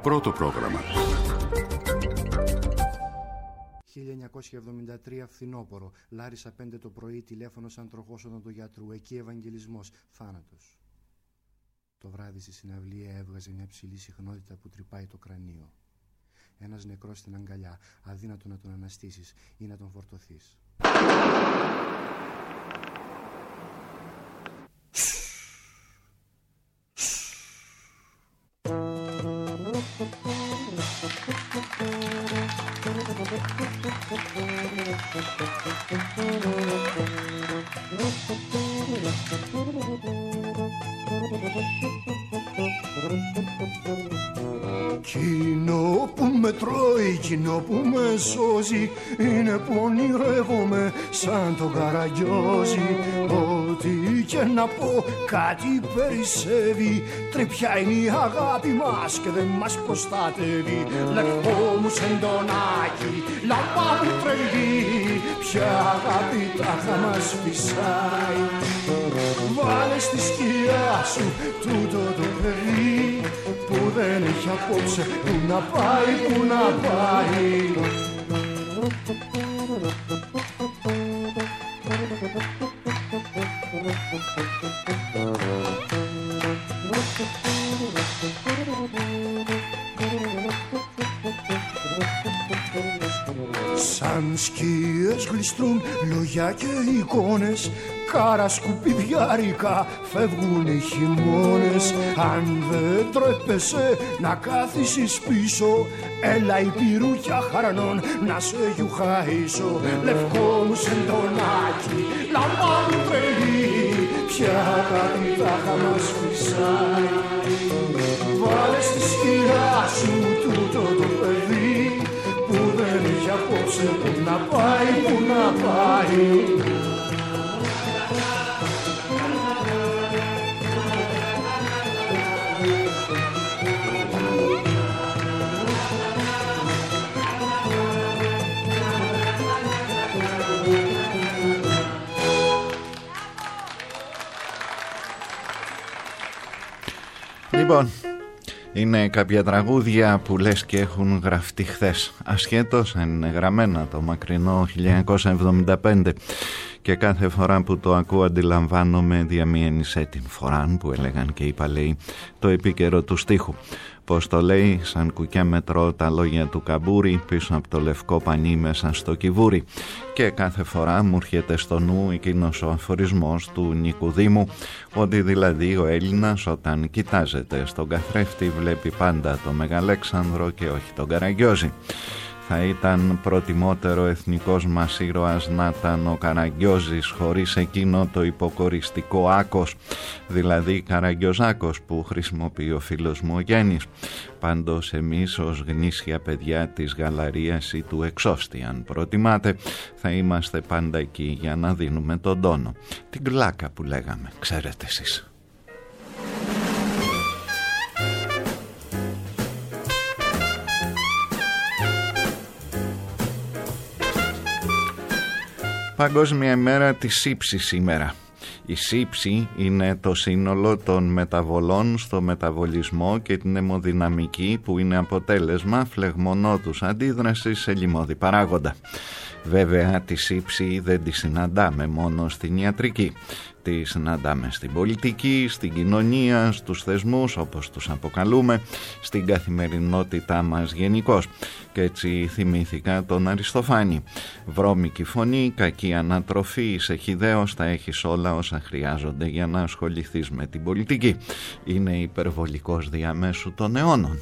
Πρώτο πρόγραμμα. 1973 φθινόπωρο. Λάρισα 5 το πρωί, τηλέφωνο σαν τροχός οδοντογιατρού γιατρού. Εκεί Ευαγγελισμός, θάνατος. Το βράδυ στη συναυλία έβγαζε μια ψηλή συχνότητα που τρυπάει το κρανίο. Ένας νεκρός στην αγκαλιά, αδύνατο να τον αναστήσεις ή να τον φορτωθείς. Κοινό που με τρώει, κοινό που με σώζει, είναι που ονειρεύομαι σαν τον Καραγκιόζη. Ό,τι και να πω κάτι περισσεύει, τρυπιά είναι η αγάπη μας και δεν μας προστατεύει. Λευκό μου σεντονάκι, λαμπά μου τρελή, ποια αγάπη τάχα μας φυσάει. Βάλε στη σκιά σου τούτο το παιδί που δεν έχει απόψε που να πάει, που να πάει. Σαν σκιές γλιστρούν λόγια και εικόνες, κάρα σκουπιδιάρικα φεύγουν οι χειμώνες. Αν δεν τρέπεσαι να κάθισεις πίσω, έλα η πυρούκια χαρανών να σε γιουχαίσω. Λευκό μου σεντονάκι, λαμπά μου τρελή, ποια αγάπη τάχα μας φυσάει. Βάλε στη σκιά σου τούτο το παιδί που δεν έχει απόψε που να πάει, που να πάει. Λοιπόν, είναι κάποια τραγούδια που λες και έχουν γραφτεί χθες, ασχέτως αν είναι γραμμένα το μακρινό 1975, και κάθε φορά που το ακούω αντιλαμβάνομαι διαμιένισέ την φοράν που έλεγαν και οι παλαιοί, το επίκαιρο του στίχου. Πως το λέει, σαν κουκιά μετρώ τα λόγια του Καμπούρη πίσω από το λευκό πανί μέσα στο Κιβούρι. Και κάθε φορά μου έρχεται στο νου εκείνος ο αφορισμός του Νικουδήμου, ότι δηλαδή ο Έλληνας όταν κοιτάζεται στον καθρέφτη βλέπει πάντα το Μεγαλέξανδρο και όχι τον Καραγκιόζη. Θα ήταν προτιμότερο εθνικός μας ήρωας να ήταν ο Καραγκιόζης χωρίς εκείνο το υποκοριστικό άκος, δηλαδή Καραγκιόζάκος που χρησιμοποιεί ο φίλος μου ο Γέννης. Πάντως εμείς ως γνήσια παιδιά της Γαλαρίας ή του Εξώστη, αν προτιμάτε, θα είμαστε πάντα εκεί για να δίνουμε τον τόνο. Την κλάκα που λέγαμε, ξέρετε εσείς. Παγκόσμια ημέρα της σύψης σήμερα. Η σύψη είναι το σύνολο των μεταβολών στο μεταβολισμό και την αιμοδυναμική που είναι αποτέλεσμα φλεγμονώδους αντίδρασης σε λιμώδη παράγοντα. Βέβαια τη σύψη δεν τη συναντάμε μόνο στην ιατρική. Τη συναντάμε στην πολιτική, στην κοινωνία, στους θεσμούς όπως τους αποκαλούμε, στην καθημερινότητά μας γενικώς. Και έτσι θυμήθηκα τον Αριστοφάνη. Βρώμικη φωνή, κακή ανατροφή, είσαι χυδαίος, θα έχεις όλα όσα χρειάζονται για να ασχοληθείς με την πολιτική. Είναι υπερβολικός διαμέσου των αιώνων.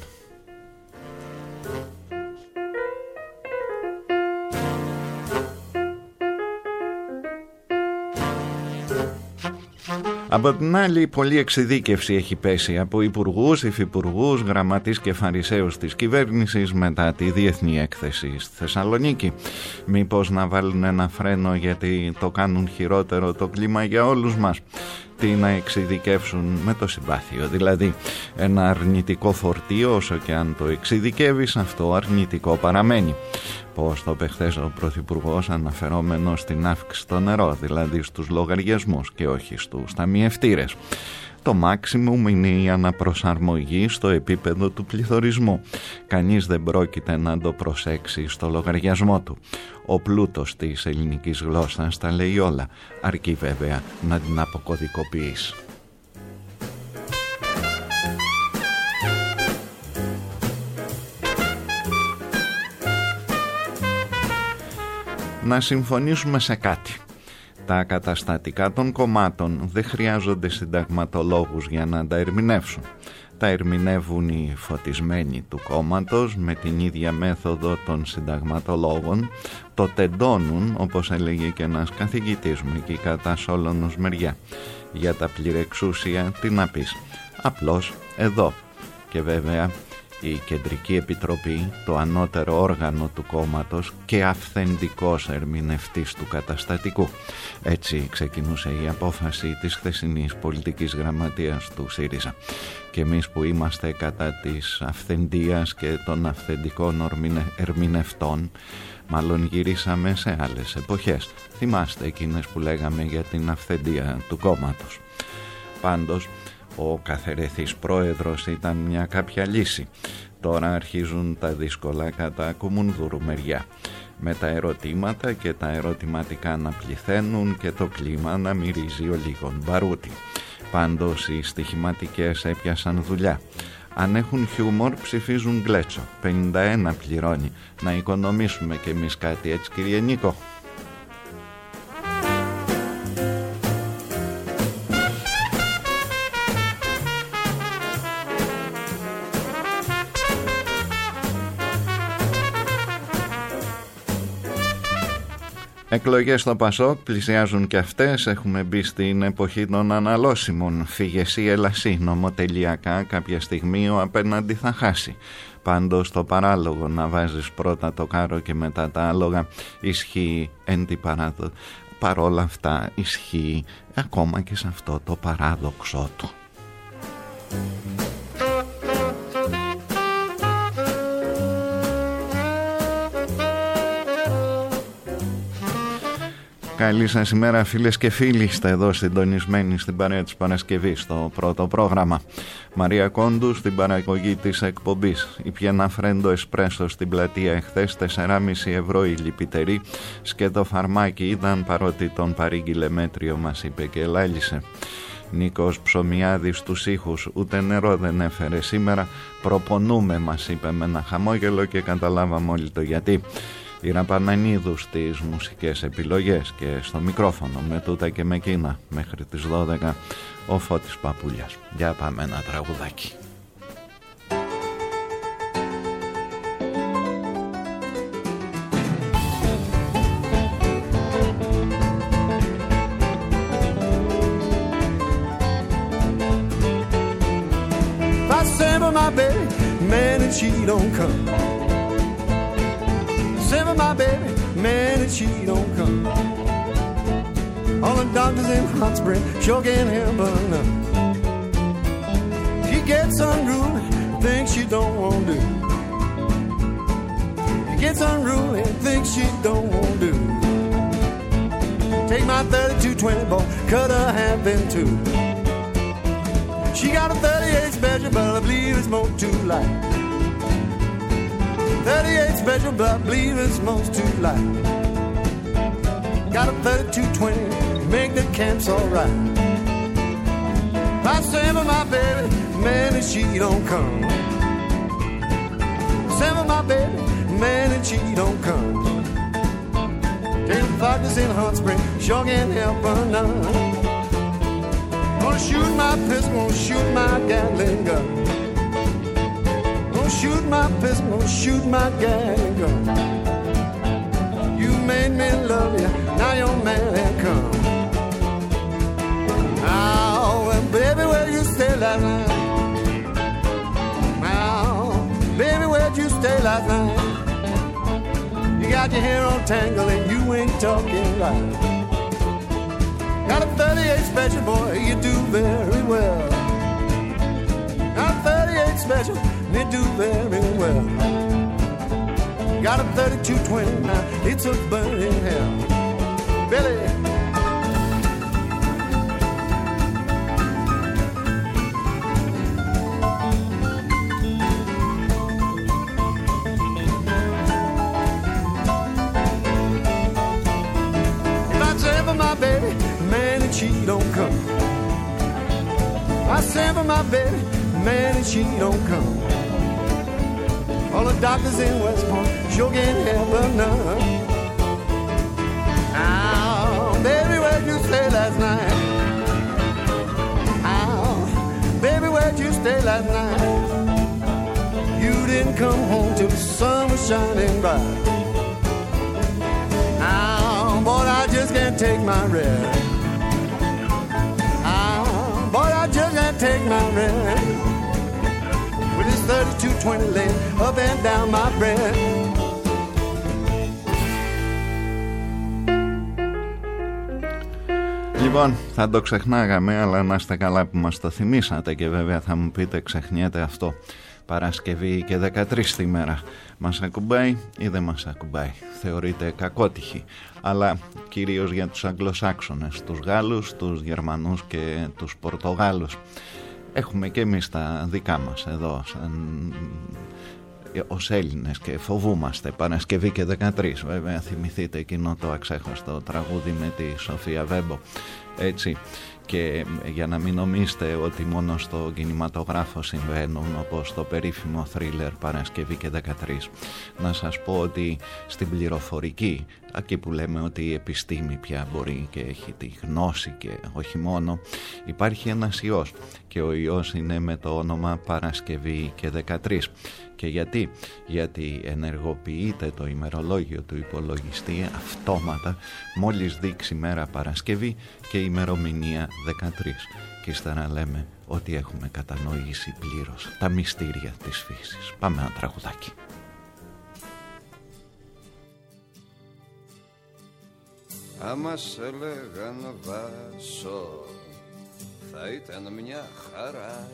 Από την άλλη, πολλή εξειδίκευση έχει πέσει από υπουργούς, υφυπουργούς, γραμματείς και φαρισαίους της κυβέρνησης μετά τη διεθνή έκθεση στη Θεσσαλονίκη. Μήπως να βάλουν ένα φρένο γιατί το κάνουν χειρότερο το κλίμα για όλους μας? Τι να εξειδικεύσουν με το συμπάθειο, δηλαδή ένα αρνητικό φορτίο, όσο και αν το εξειδικεύεις, αυτό αρνητικό παραμένει. Πώς το είπε χθες ο Πρωθυπουργός, αναφερόμενος στην αύξηση στο νερό, δηλαδή στους λογαριασμούς και όχι στους ταμιευτήρες. Το maximum είναι η αναπροσαρμογή στο επίπεδο του πληθωρισμού. Κανείς δεν πρόκειται να το προσέξει στο λογαριασμό του. Ο πλούτος της ελληνικής γλώσσας τα λέει όλα, αρκεί βέβαια να την αποκωδικοποιείς. Να συμφωνήσουμε σε κάτι. Τα καταστατικά των κομμάτων δεν χρειάζονται συνταγματολόγους για να τα ερμηνεύσουν. Τα ερμηνεύουν οι φωτισμένοι του κόμματος με την ίδια μέθοδο των συνταγματολόγων. Το τεντώνουν, όπως έλεγε και ένας καθηγητής μου εκεί κατά Σόλωνος μεριά. Για τα πληρεξούσια τι να πεις, απλώς εδώ. Και βέβαια η Κεντρική Επιτροπή, το ανώτερο όργανο του κόμματος και αυθεντικός ερμηνευτής του καταστατικού. Έτσι ξεκινούσε η απόφαση της χθεσινής πολιτικής γραμματείας του ΣΥΡΙΖΑ. Και εμείς που είμαστε κατά της αυθεντίας και των αυθεντικών ερμηνευτών, μάλλον γυρίσαμε σε άλλες εποχές. Θυμάστε εκείνες που λέγαμε για την αυθεντία του κόμματος. Πάντως, ο καθερεθής πρόεδρος ήταν μια κάποια λύση. Τώρα αρχίζουν τα δύσκολα κατά Κουμουνδούρου μεριά. Με τα ερωτήματα και τα ερωτηματικά να πληθαίνουν και το κλίμα να μυρίζει ο λίγον μπαρούτι. Πάντως οι στοιχηματικές έπιασαν δουλειά. Αν έχουν χιούμορ ψηφίζουν γκλέτσο. 51 πληρώνει. Να οικονομήσουμε κι εμείς κάτι, έτσι κύριε Νίκο? Εκλογές στο Πασόκ πλησιάζουν και αυτές. Έχουμε μπει στην εποχή των αναλώσιμων. Φύγε εσύ, έλα εσύ. Νομοτελειακά κάποια στιγμή ο απέναντι θα χάσει. Πάντως το παράλογο να βάζεις πρώτα το κάρο και μετά τα άλογα ισχύει εν τη παράδοξο. Παρόλα αυτά ισχύει ακόμα και σε αυτό το παράδοξό του. Καλή σας ημέρα φίλες και φίλοι, είστε εδώ συντονισμένοι στην παρέα της Παρασκευής στο πρώτο πρόγραμμα. Μαρία Κόντου στην παραγωγή της εκπομπής. Η Πιένα Φρέντο Εσπρέσο στην πλατεία εχθές 4,5 ευρώ η λιπητερή. Σκέτο φαρμάκι ήταν παρότι τον παρήγγειλε μέτριο, μας είπε και ελάλησε. Νίκος Ψωμιάδης στους ήχους, ούτε νερό δεν έφερε σήμερα. Προπονούμε, μας είπε με ένα χαμόγελο και καταλάβαμε όλοι το γιατί. Η Ραπανανίδου στις μουσικές επιλογές και στο μικρόφωνο με τούτα και με εκείνα μέχρι τις 12 ο Φώτης Παπούλιας. Για πάμε ένα τραγουδάκι. I send for my baby, man, and she don't come. Send for my baby, man, and she don't come. All the doctors in Hot Spring sure can't help her none. She gets unruly, things she don't want to do. She gets unruly, things she don't want to do. Take my 3220 ball, cut her half in two. She got a 38 special, but I believe it's more too light. 38 special, but I believe it's most too light. Got a 3220, make the camps alright. I send for my baby, man, and she don't come. Send for my baby, man, and she don't come. Them doctors in Hot Spring sure can't help her none. Gonna shoot my pistol, gonna shoot my Gatling gun. Gonna shoot my pistol, gonna shoot my Gatling gun. You made me love you, now your man ain't come. Now, well, baby, where you stay last night? Now, baby, where'd you stay last night? You got your hair all tangled and you ain't talking right. Got a 38 special, boy, you do very well. Got a 38 special, you do very well. Got a 3220, now it's a burning hell. Billy. she don't come. I send for my baby, man, and she don't come. All the doctors in West Point sure can't help her none. Oh, baby, where'd you stay last night? Oh, baby, where'd you stay last night? You didn't come home till the sun was shining bright. Oh, boy, I just can't take my rest. Oh, boy, I just can't take my rest. With this 3220 laying up and down my breast. Λοιπόν, θα το ξεχνάγαμε, αλλά να είστε καλά που μας το θυμήσατε και βέβαια θα μου πείτε ξεχνιέται αυτό. Παρασκευή και 13 τη μέρα. Μας ακουμπάει ή δεν μας ακουμπάει? Θεωρείται κακότυχη, αλλά κυρίως για τους Αγγλοσάξονες, τους Γάλλους, τους Γερμανούς και τους Πορτογάλους. Έχουμε και εμείς τα δικά μας εδώ ως Έλληνες και φοβούμαστε Παρασκευή και 13. Βέβαια θυμηθείτε εκείνο το αξέχαστο τραγούδι με τη Σοφία Βέμπο, έτσι. Και για να μην νομίζετε ότι μόνο στο κινηματογράφο συμβαίνουν, όπως το περίφημο θρίλερ Παρασκευή και 13, να σας πω ότι στην πληροφορική, εκεί που λέμε ότι η επιστήμη πια μπορεί και έχει τη γνώση και όχι μόνο, υπάρχει ένας ιός και ο ιός είναι με το όνομα Παρασκευή και 13. Και γιατί ενεργοποιείται το ημερολόγιο του υπολογιστή αυτόματα μόλις δείξει μέρα Παρασκευή και ημερομηνία 13. Και ύστερα λέμε ότι έχουμε κατανοήσει πλήρως τα μυστήρια της φύσης. Πάμε ένα τραγουδάκι. Άμα σε λέγαν Βάσο θα ήταν μια χαρά,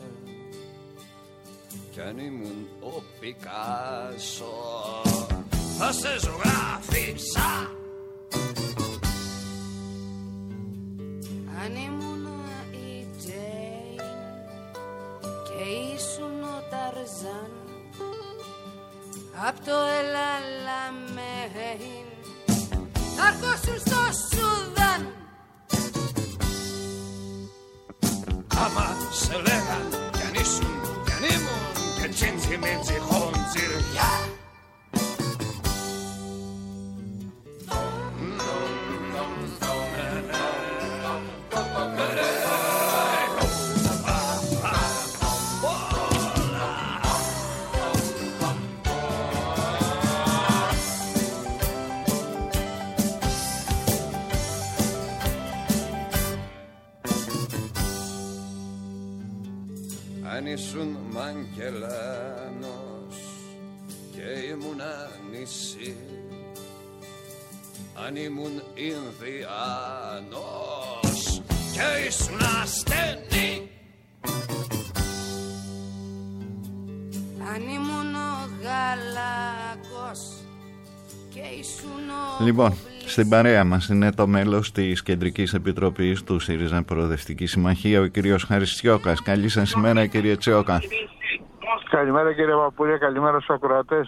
κι αν ήμουν ο Πικάσο θα σε ζωγράφισα. Αν ήμουν η Τζέιν και ήσουν ο Ταρζάν, απ' το Ελαλαμέιν θα έρχοσουν στο Σουδάν. Άμα σε λέγαν κι αν ήσουν κι αν ήμουν και τσίντσι μίτσι χοντζιριά, αν ήσουν Μαγκελάνος και ήμουνα νησί, αν ήμουν Ινδιάνος και ήσουν ασθενή, αν ήμουν ο Γαλάκος και ήσουν ο... Λοιπόν, στην παρέα μας είναι το μέλος της Κεντρικής Επιτροπής του ΣΥΡΙΖΑ Προοδευτική Συμμαχία, ο κύριος Χάρης Τσιόκας. Καλή σας ημέρα, κύριε Τσιόκα. Καλημέρα, κύριε Παπούλια, καλημέρα στους ακροατές.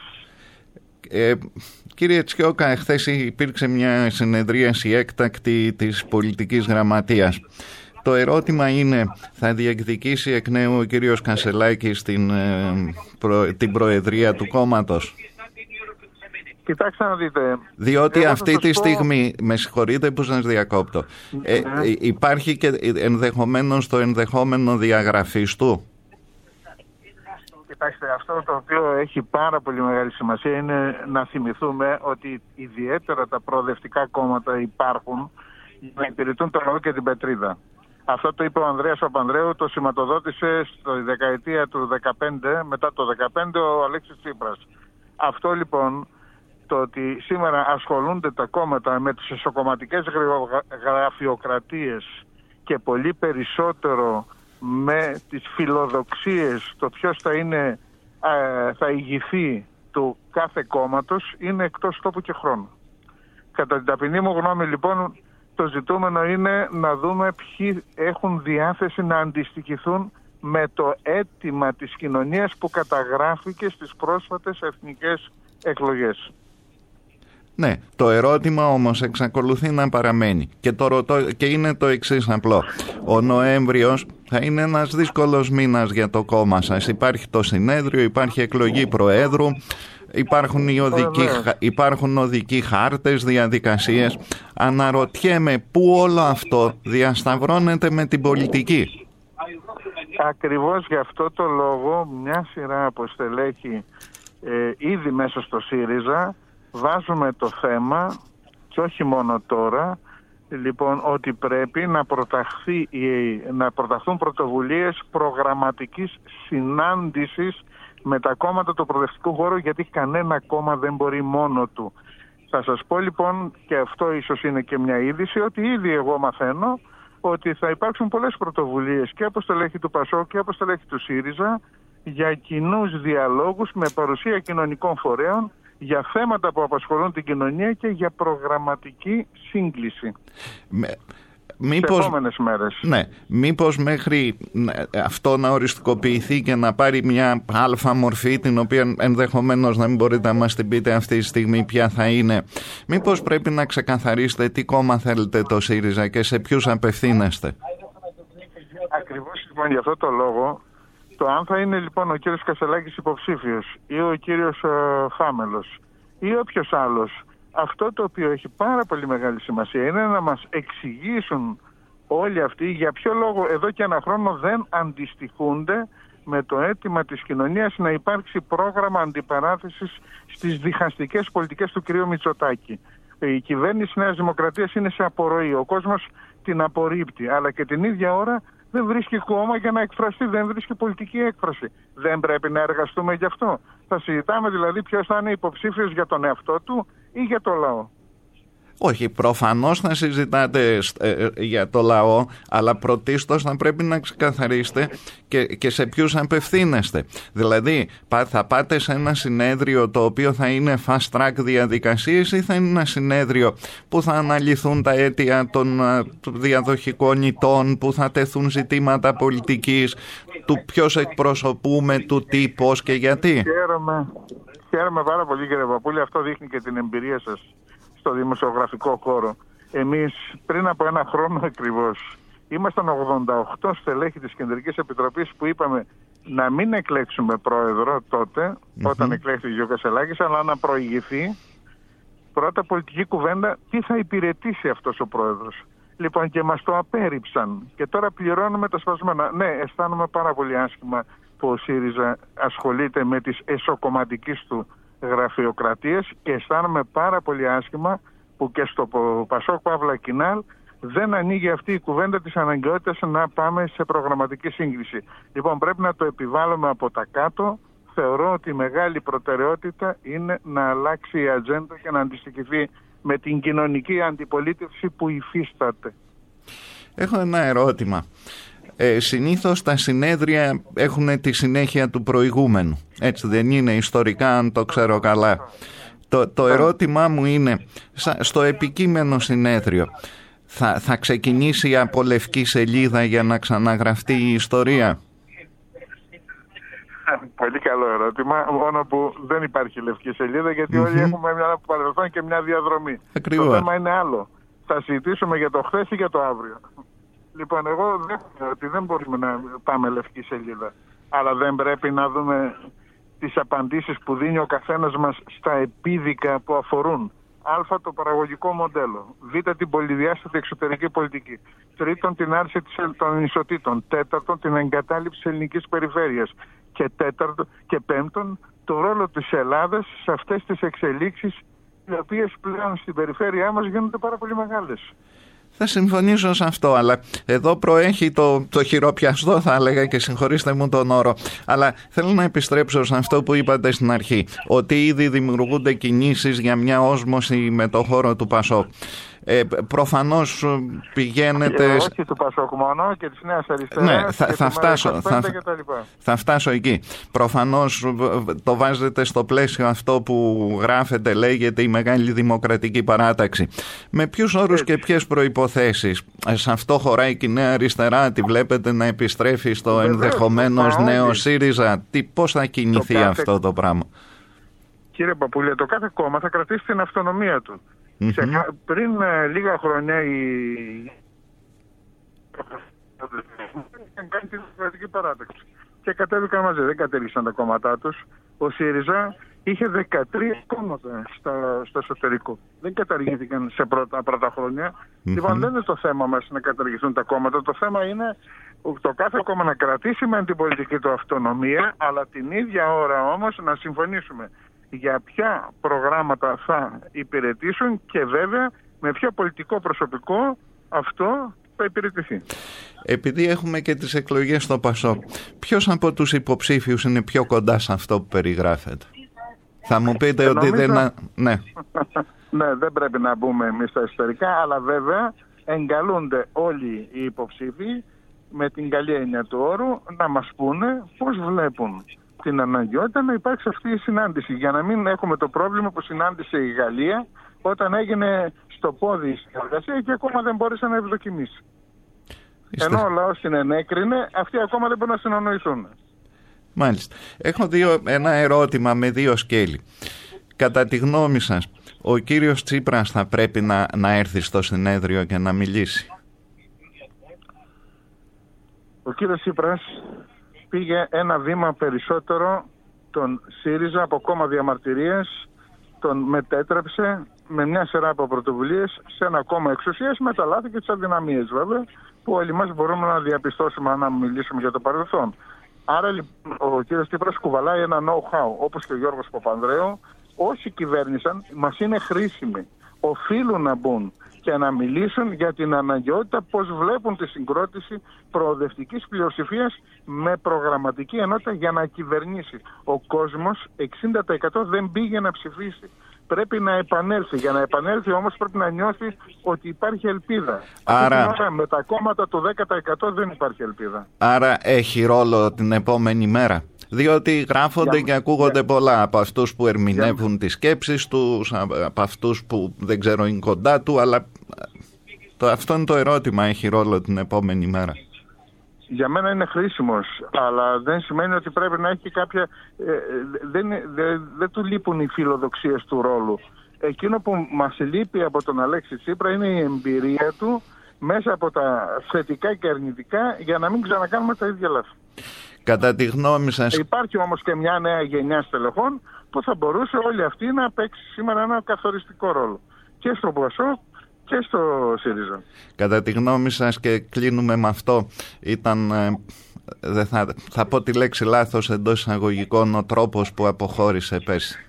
Κύριε Τσιόκα, εχθές υπήρξε μια συνεδρίαση έκτακτη της πολιτικής γραμματείας. Το ερώτημα είναι, θα διεκδικήσει εκ νέου ο κύριος Κασελάκης την προεδρία του κόμματος? Κοιτάξτε να δείτε. Διότι αυτή τη στιγμή, με συγχωρείτε που σας διακόπτω, υπάρχει και ενδεχομένως το ενδεχόμενο διαγραφής του. Κοιτάξτε, αυτό το οποίο έχει πάρα πολύ μεγάλη σημασία είναι να θυμηθούμε ότι ιδιαίτερα τα προοδευτικά κόμματα υπάρχουν για να υπηρετούν το λαό και την πετρίδα. Αυτό το είπε ο Ανδρέας Παπανδρέου, το σηματοδότησε στη δεκαετία του 2015, μετά το 2015 ο Αλέξης Τσίπρας. Αυτό λοιπόν, το ότι σήμερα ασχολούνται τα κόμματα με τις εσωκομματικές γραφειοκρατίες και πολύ περισσότερο με τις φιλοδοξίες, το ποιος θα ηγηθεί του κάθε κόμματος, είναι εκτός τόπου και χρόνου. Κατά την ταπεινή μου γνώμη λοιπόν, το ζητούμενο είναι να δούμε ποιοι έχουν διάθεση να αντιστοιχηθούν με το αίτημα της κοινωνίας που καταγράφηκε στις πρόσφατες εθνικές εκλογές. Ναι, το ερώτημα όμως εξακολουθεί να παραμένει και είναι το εξής απλό. Ο Νοέμβριος θα είναι ένας δύσκολος μήνας για το κόμμα σας. Υπάρχει το συνέδριο, υπάρχει εκλογή προέδρου, υπάρχουν οδικοί χάρτες, διαδικασίες. Αναρωτιέμαι πού όλο αυτό διασταυρώνεται με την πολιτική. Ακριβώς γι' αυτό το λόγο μια σειρά από στελέχη ήδη μέσα στο ΣΥΡΙΖΑ βάζουμε το θέμα, και όχι μόνο τώρα, λοιπόν, ότι πρέπει να προταχθούν πρωτοβουλίες προγραμματικής συνάντησης με τα κόμματα του προοδευτικού χώρου, γιατί κανένα κόμμα δεν μπορεί μόνο του. Θα σας πω λοιπόν, και αυτό ίσως είναι και μια είδηση, ότι ήδη εγώ μαθαίνω ότι θα υπάρξουν πολλές πρωτοβουλίες και από στελέχη του ΠΑΣΟΚ και από στελέχη του ΣΥΡΙΖΑ για κοινούς διαλόγους με παρουσία κοινωνικών φορέων για θέματα που απασχολούν την κοινωνία και για προγραμματική σύγκληση. Μήπως, σε επόμενες μέρες. Ναι, μήπως μέχρι αυτό να οριστικοποιηθεί και να πάρει μια αλφα μορφή, την οποία ενδεχομένως να μην μπορείτε να μας την πείτε αυτή τη στιγμή ποια θα είναι, μήπως πρέπει να ξεκαθαρίσετε τι κόμμα θέλετε το ΣΥΡΙΖΑ και σε ποιους απευθύνεστε? Ακριβώς λοιπόν για αυτό το λόγο, το αν θα είναι λοιπόν ο κύριος Κασελάκης υποψήφιος ή ο κύριος Φάμελος ή όποιος άλλος, αυτό το οποίο έχει πάρα πολύ μεγάλη σημασία είναι να μας εξηγήσουν όλοι αυτοί για ποιο λόγο εδώ και ένα χρόνο δεν αντιστοιχούνται με το αίτημα της κοινωνίας να υπάρξει πρόγραμμα αντιπαράθεσης στις διχαστικές πολιτικές του κ. Μητσοτάκη. Η κυβέρνηση Νέας Δημοκρατίας είναι σε απορροή. Ο κόσμος την απορρίπτει, αλλά και την ίδια ώρα δεν βρίσκει κόμμα για να εκφραστεί, δεν βρίσκει πολιτική έκφραση. Δεν πρέπει να εργαστούμε γι' αυτό? Θα συζητάμε δηλαδή ποιος θα είναι υποψήφιος για τον εαυτό του ή για το λαό? Όχι, προφανώς θα συζητάτε για το λαό, αλλά πρωτίστως θα πρέπει να ξεκαθαρίσετε και σε ποιους απευθύνεστε. Δηλαδή, θα πάτε σε ένα συνέδριο το οποίο θα είναι fast track διαδικασίες ή θα είναι ένα συνέδριο που θα αναλυθούν τα αίτια των διαδοχικών ητών, που θα τεθούν ζητήματα πολιτικής, του ποιος εκπροσωπούμε, του τι, πώς και γιατί? Χαίρομαι πάρα πολύ, κύριε Παπούλη, αυτό δείχνει και την εμπειρία σας στο δημοσιογραφικό χώρο. Εμείς πριν από ένα χρόνο ακριβώς ήμασταν 88 στελέχη της Κεντρικής Επιτροπής που είπαμε να μην εκλέξουμε πρόεδρο τότε, όταν εκλέχθηκε ο Κασελάκης, αλλά να προηγηθεί πρώτα πολιτική κουβέντα τι θα υπηρετήσει αυτός ο πρόεδρος. Λοιπόν, και μας το απέρριψαν και τώρα πληρώνουμε τα σπασμένα. Ναι, αισθάνομαι πάρα πολύ άσχημα που ο ΣΥΡΙΖΑ ασχολείται με τις εσωκομματικής του γραφειοκρατίες και αισθάνομαι πάρα πολύ άσχημα που και στο ΠΑΣΟΚ Παύλα Κινάλ δεν ανοίγει αυτή η κουβέντα της αναγκαιότητας να πάμε σε προγραμματική σύγκριση. Λοιπόν, πρέπει να το επιβάλλουμε από τα κάτω. Θεωρώ ότι η μεγάλη προτεραιότητα είναι να αλλάξει η ατζέντα και να αντιστοιχηθεί με την κοινωνική αντιπολίτευση που υφίσταται. Έχω ένα ερώτημα. Συνήθως τα συνέδρια έχουν τη συνέχεια του προηγούμενου. Έτσι δεν είναι ιστορικά, αν το ξέρω καλά? Το ερώτημά μου είναι, στο επικείμενο συνέδριο θα ξεκινήσει από λευκή σελίδα για να ξαναγραφτεί η ιστορία? Πολύ καλό ερώτημα, μόνο που δεν υπάρχει λευκή σελίδα, γιατί όλοι έχουμε μια παρελθόν και μια διαδρομή. Ακριβώς. Το θέμα είναι άλλο. Θα συζητήσουμε για το χθες ή για το αύριο. Λοιπόν, εγώ δεν ότι δεν μπορούμε να πάμε λευκή σελίδα, αλλά δεν πρέπει να δούμε τις απαντήσεις που δίνει ο καθένας μας στα επίδικα που αφορούν Α, το παραγωγικό μοντέλο, Β, την πολυδιάστατη εξωτερική πολιτική, τρίτον, την άρση των ισοτήτων, τέταρτον, την εγκατάλειψη της ελληνικής περιφέρειας και πέμπτον, το ρόλο της Ελλάδας σε αυτές τις εξελίξεις, οι οποίες πλέον στην περιφέρειά μας γίνονται πάρα πολύ μεγάλες. Θα συμφωνήσω σε αυτό, αλλά εδώ προέχει το χειροπιαστό, θα έλεγα, και συγχωρήστε μου τον όρο, αλλά θέλω να επιστρέψω σε αυτό που είπατε στην αρχή, ότι ήδη δημιουργούνται κινήσεις για μια όσμωση με το χώρο του ΠΑΣΟΚ. Προφανώς πηγαίνετε... Όχι του ΠΑΣΟΚ μόνο, και της Νέας Αριστεράς. Ναι, θα φτάσω εκεί. Προφανώς το βάζετε στο πλαίσιο αυτό που γράφετε, λέγεται η Μεγάλη Δημοκρατική Παράταξη. Με ποιους όρους και ποιες προϋποθέσεις? Σε αυτό χωράει και η Νέα Αριστερά? Τη βλέπετε να επιστρέφει στο ενδεχομένως νέο ΣΥΡΙΖΑ? Πώς θα κινηθεί αυτό το πράγμα? Κύριε Παπούλια, το κάθε κόμμα θα κρατήσει την αυτονομία του. Πριν λίγα χρόνια είχαν κάνει τη Δημοκρατική Παράταξη και κατέβηκαν μαζί, δεν κατέληξαν τα κόμματά τους. Ο ΣΥΡΙΖΑ είχε 13 κόμματα στο εσωτερικό. Δεν καταργήθηκαν σε πρώτα χρόνια. Λοιπόν, δεν είναι το θέμα μας να καταργηθούν τα κόμματα. Το θέμα είναι το κάθε κόμμα να κρατήσει με την πολιτική του αυτονομία, αλλά την ίδια ώρα όμως να συμφωνήσουμε για ποια προγράμματα θα υπηρετήσουν και βέβαια με ποιο πολιτικό προσωπικό αυτό θα υπηρετηθεί. Επειδή έχουμε και τις εκλογές στο ΠΑΣΟΚ, ποιος από τους υποψήφιους είναι πιο κοντά σε αυτό που περιγράφεται? Θα μου πείτε ότι δεν... Ναι. Ναι, δεν πρέπει να μπούμε εμείς στα εσωτερικά, αλλά βέβαια εγκαλούνται όλοι οι υποψήφοι με την καλή έννοια του όρου να μας πούνε πώς βλέπουν την αναγκαιότητα να υπάρξει αυτή η συνάντηση, για να μην έχουμε το πρόβλημα που συνάντησε η Γαλλία όταν έγινε στο πόδι η συνεργασία και ακόμα δεν μπόρεσε να ευδοκιμήσει. Ενώ ο λαός την ενέκρινε, αυτοί ακόμα δεν μπορούν να συνεννοηθούν. Μάλιστα. Έχω ένα ερώτημα με δύο σκέλη. Κατά τη γνώμη σας, ο κύριος Τσίπρας θα πρέπει να έρθει στο συνέδριο και να μιλήσει? Ο κύριος Τσίπρας πήγε ένα βήμα περισσότερο τον ΣΥΡΙΖΑ από κόμμα διαμαρτυρίας, τον μετέτρεψε με μια σειρά από πρωτοβουλίες σε ένα κόμμα εξουσίας με τα λάθη και τις αδυναμίες βέβαια που όλοι μας μπορούμε να διαπιστώσουμε αν μιλήσουμε για το παρελθόν. Άρα λοιπόν ο κύριος Τσίπρας κουβαλάει ένα know-how, όπως και ο Γιώργος Παπανδρέου. Όσοι κυβέρνησαν μας είναι χρήσιμοι, οφείλουν να μπουν και να μιλήσουν για την αναγκαιότητα πώς βλέπουν τη συγκρότηση προοδευτικής πλειοψηφίας με προγραμματική ενότητα για να κυβερνήσει. Ο κόσμος 60% δεν πήγε να ψηφίσει. Πρέπει να επανέλθει. Για να επανέλθει όμως πρέπει να νιώθει ότι υπάρχει ελπίδα. Άρα με τα κόμματα του 10% δεν υπάρχει ελπίδα. Άρα έχει ρόλο την επόμενη μέρα? Διότι γράφονται και ακούγονται πολλά από αυτούς που ερμηνεύουν τις σκέψεις τους, από αυτούς που δεν ξέρω είναι κοντά του, αλλά αυτό είναι το ερώτημα, έχει ρόλο την επόμενη μέρα? Για μένα είναι χρήσιμος, αλλά δεν σημαίνει ότι πρέπει να έχει κάποια... Δεν του λείπουν οι φιλοδοξίες του ρόλου. Εκείνο που μας λείπει από τον Αλέξη Τσίπρα είναι η εμπειρία του μέσα από τα θετικά και αρνητικά για να μην ξανακάνουμε τα ίδια λάθη. Κατά τη γνώμη σας... Υπάρχει όμως και μια νέα γενιά στελεχών που θα μπορούσε όλοι αυτοί να παίξει σήμερα ένα καθοριστικό ρόλο. Και στο ΠΑΣΟΚ και στο ΣΥΡΙΖΑ. Κατά τη γνώμη σας, και κλείνουμε με αυτό, ήταν, θα πω τη λέξη λάθος εντός εισαγωγικών, ο τρόπος που αποχώρησε πέρσι?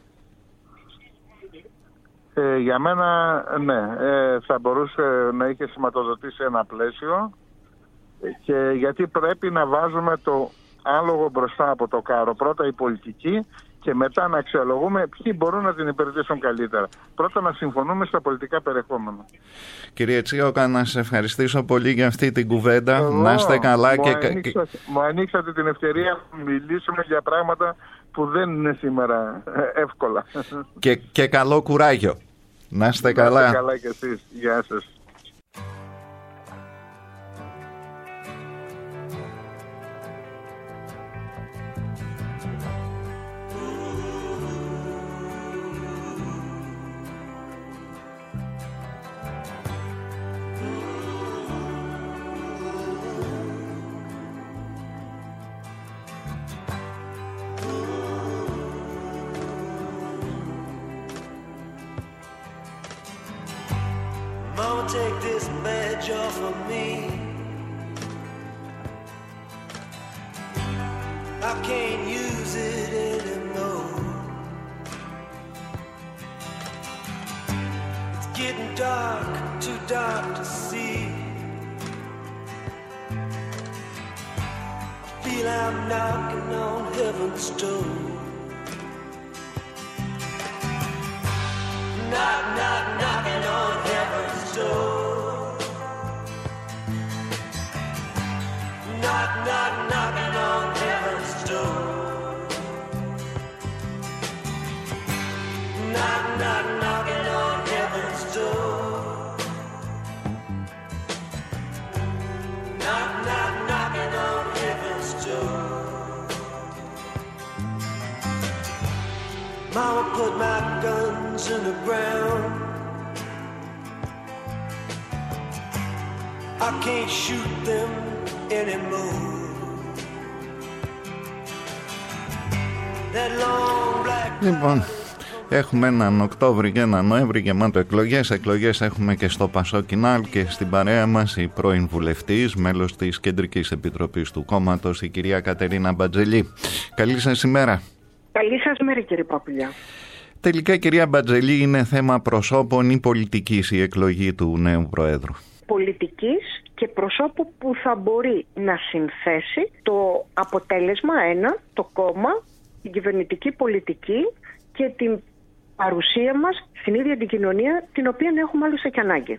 Για μένα ναι, θα μπορούσε να είχε σηματοδοτήσει ένα πλαίσιο, και γιατί πρέπει να βάζουμε το άλογο μπροστά από το κάρο. Πρώτα η πολιτική και μετά να αξιολογούμε ποιοι μπορούν να την υπηρετήσουν καλύτερα. Πρώτα να συμφωνούμε στα πολιτικά περιεχόμενα. Κύριε Τσίοκα, να σας ευχαριστήσω πολύ για αυτή την κουβέντα. Να είστε καλά. Μου ανοίξατε την ευκαιρία να μιλήσουμε για πράγματα που δεν είναι σήμερα εύκολα. Και καλό κουράγιο. Να είστε καλά. Να είστε καλά κι εσείς. Γεια σας. Mama, take this badge off of me. I can't use it anymore. It's getting dark, too dark to see. I feel I'm knocking on heaven's door. Knock, knock, knocking on heaven's door. Knock, knock, knocking on heaven's door. Knock, knock, knocking on heaven's door. Knock, knock, knocking on heaven's door. put my guns in the ground. I can't shoot them anymore. That long black... Λοιπόν, έχουμε έναν Οκτώβρη και έναν Νοέμβρη γεμάτο εκλογές. Εκλογές έχουμε και στο Πασόκινάλ και στην παρέα μας η πρώην βουλευτής, μέλος της Κεντρικής Επιτροπής του κόμματος, η κυρία Κατερίνα Μπατζελή. Καλή σας ημέρα. Καλή σας μέρα, κύριε Παπουλιά. Τελικά, κυρία Μπατζελή, είναι θέμα προσώπων ή πολιτικής η εκλογή του νέου Προέδρου? Πολιτικής και προσώπου που θα μπορεί να συνθέσει το αποτέλεσμα το κόμμα, την κυβερνητική πολιτική και την παρουσία μας στην ίδια την κοινωνία, την οποία έχουμε άλλωστε και ανάγκη.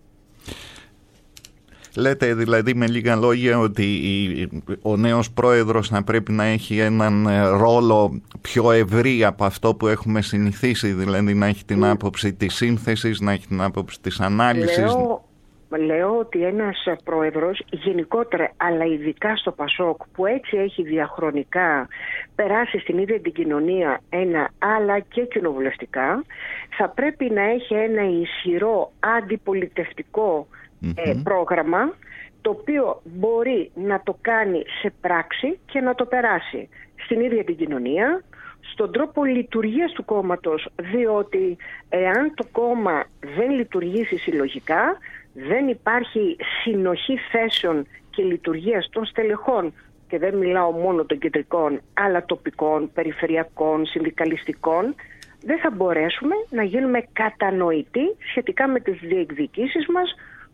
Λέτε δηλαδή με λίγα λόγια ότι ο νέος πρόεδρος θα πρέπει να έχει έναν ρόλο πιο ευρύ από αυτό που έχουμε συνηθίσει, δηλαδή να έχει την άποψη της σύνθεσης, να έχει την άποψη της ανάλυσης. Λέω ότι ένας πρόεδρος γενικότερα, αλλά ειδικά στο Πασόκ, που έτσι έχει διαχρονικά περάσει στην ίδια την κοινωνία αλλά και κοινοβουλευτικά, θα πρέπει να έχει ένα ισχυρό αντιπολιτευτικό πρόγραμμα, το οποίο μπορεί να το κάνει σε πράξη και να το περάσει στην ίδια την κοινωνία, στον τρόπο λειτουργίας του κόμματος, διότι εάν το κόμμα δεν λειτουργήσει συλλογικά, δεν υπάρχει συνοχή θέσεων και λειτουργίας των στελεχών, και δεν μιλάω μόνο των κεντρικών, αλλά τοπικών, περιφερειακών, συνδικαλιστικών, δεν θα μπορέσουμε να γίνουμε κατανοητοί σχετικά με τις διεκδικήσεις μας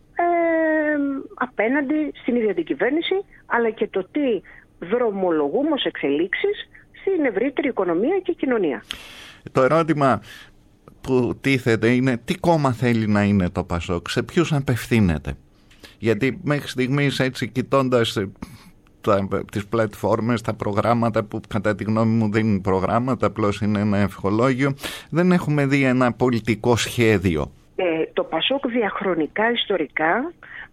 απέναντι στην ίδια την κυβέρνηση, αλλά και το τι δρομολογούμε ως εξελίξεις στην ευρύτερη οικονομία και κοινωνία. Το ερώτημα που τίθεται είναι τι κόμμα θέλει να είναι το Πασόκ, σε ποιους απευθύνεται? Γιατί μέχρι στιγμής, έτσι κοιτώντας τις πλατφόρμες, τα προγράμματα που κατά τη γνώμη μου δεν είναι προγράμματα, απλώς είναι ένα ευχολόγιο, δεν έχουμε δει ένα πολιτικό σχέδιο. Το Πασόκ διαχρονικά, ιστορικά,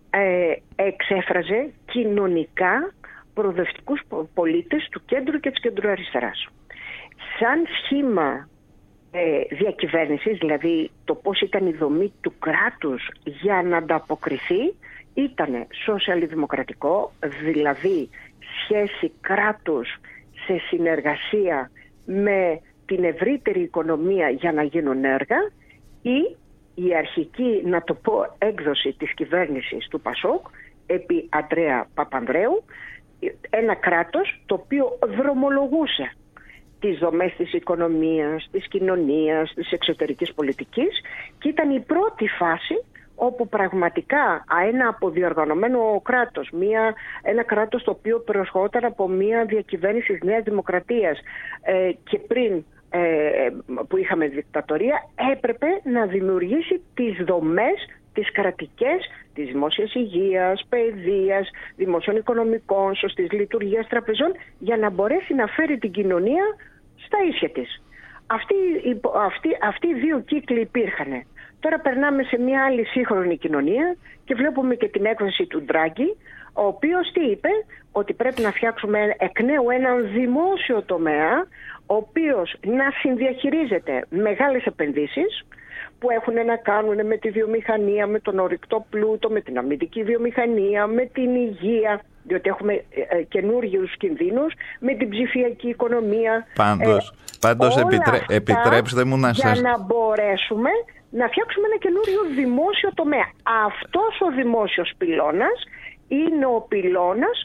εξέφραζε κοινωνικά προοδευτικούς πολίτες του κέντρου και της κεντροαριστεράς. Σαν σχήμα διακυβέρνησης, δηλαδή το πώς ήταν η δομή του κράτους για να ανταποκριθεί, ήταν σοσιαλδημοκρατικό, δηλαδή σχέση κράτους σε συνεργασία με την ευρύτερη οικονομία για να γίνουν έργα, ή η αρχική, να το πω, έκδοση της κυβέρνησης του Πασόκ επί Αντρέα Παπανδρέου, ένα κράτος το οποίο δρομολογούσε τις δομές της οικονομίας, της κοινωνίας, της εξωτερικής πολιτικής, και ήταν η πρώτη φάση όπου πραγματικά ένα αποδιοργανωμένο κράτος, ένα κράτος το οποίο προσχόταν από μια διακυβέρνηση της Νέας Δημοκρατίας και πριν που είχαμε δικτατορία, έπρεπε να δημιουργήσει τις δομές, τις κρατικές, της δημόσιας υγείας, παιδείας, δημοσίων οικονομικών, σωστής λειτουργίας τραπεζών, για να μπορέσει να φέρει την κοινωνία στα ίσια της. Αυτοί οι δύο κύκλοι υπήρχαν. Τώρα περνάμε σε μια άλλη σύγχρονη κοινωνία και βλέπουμε και την έκφραση του Ντράγκη, ο οποίος τι είπε? Ότι πρέπει να φτιάξουμε εκ νέου έναν δημόσιο τομέα, ο οποίος να συνδιαχειρίζεται μεγάλες επενδύσεις που έχουν να κάνουν με τη βιομηχανία, με τον ορυκτό πλούτο, με την αμυντική βιομηχανία, με την υγεία, διότι έχουμε καινούργιους κινδύνους, με την ψηφιακή οικονομία. Πάντως επιτρέψτε μου να σας... Για να μπορέσουμε να φτιάξουμε ένα καινούριο δημόσιο τομέα. Αυτός ο δημόσιος πυλώνας είναι ο πυλώνας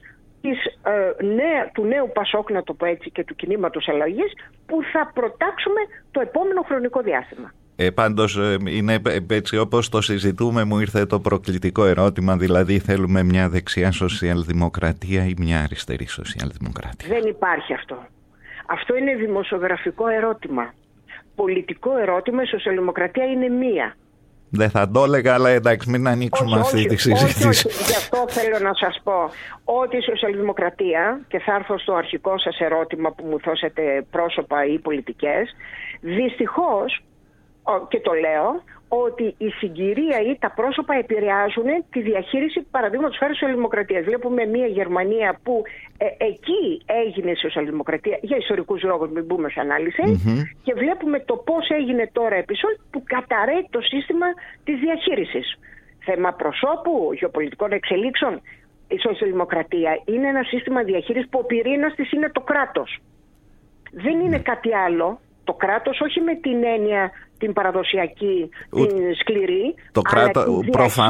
του νέου Πασόκ, να το πω έτσι, και του κινήματος αλλαγής, που θα προτάξουμε το επόμενο χρονικό διάστημα. Πάντως είναι έτσι όπως το συζητούμε, μου ήρθε το προκλητικό ερώτημα, δηλαδή θέλουμε μια δεξιά σοσιαλδημοκρατία ή μια αριστερή σοσιαλδημοκρατία? Δεν υπάρχει αυτό. Αυτό είναι δημοσιογραφικό ερώτημα. Πολιτικό ερώτημα, η σοσιαλδημοκρατία είναι μία. Δεν θα το έλεγα, αλλά εντάξει, μην ανοίξουμε αυτή τη συζήτηση. Όχι. Γι' αυτό θέλω να σας πω ότι η σοσιαλδημοκρατία, και θα έρθω στο αρχικό σας ερώτημα που μου δώσετε πρόσωπα ή πολιτικές, δυστυχώς και το λέω, ότι η συγκυρία ή τα πρόσωπα επηρεάζουν τη διαχείριση, παραδείγματος χάρη, σοσιαλδημοκρατίας. Βλέπουμε μια Γερμανία που εκεί έγινε σοσιαλδημοκρατία για ιστορικούς λόγους, μην μπούμε σε ανάλυση, και βλέπουμε το πώς έγινε τώρα επί Σόλτ, που καταραίει το σύστημα της διαχείρισης. Θέμα προσώπου, γεωπολιτικών εξελίξεων. Η σοσιαλδημοκρατία είναι ένα σύστημα διαχείρισης που ο πυρήνας της είναι το κράτος. Δεν είναι κάτι άλλο. Το κράτος, όχι με την έννοια την παραδοσιακή, την σκληρή, το κράτος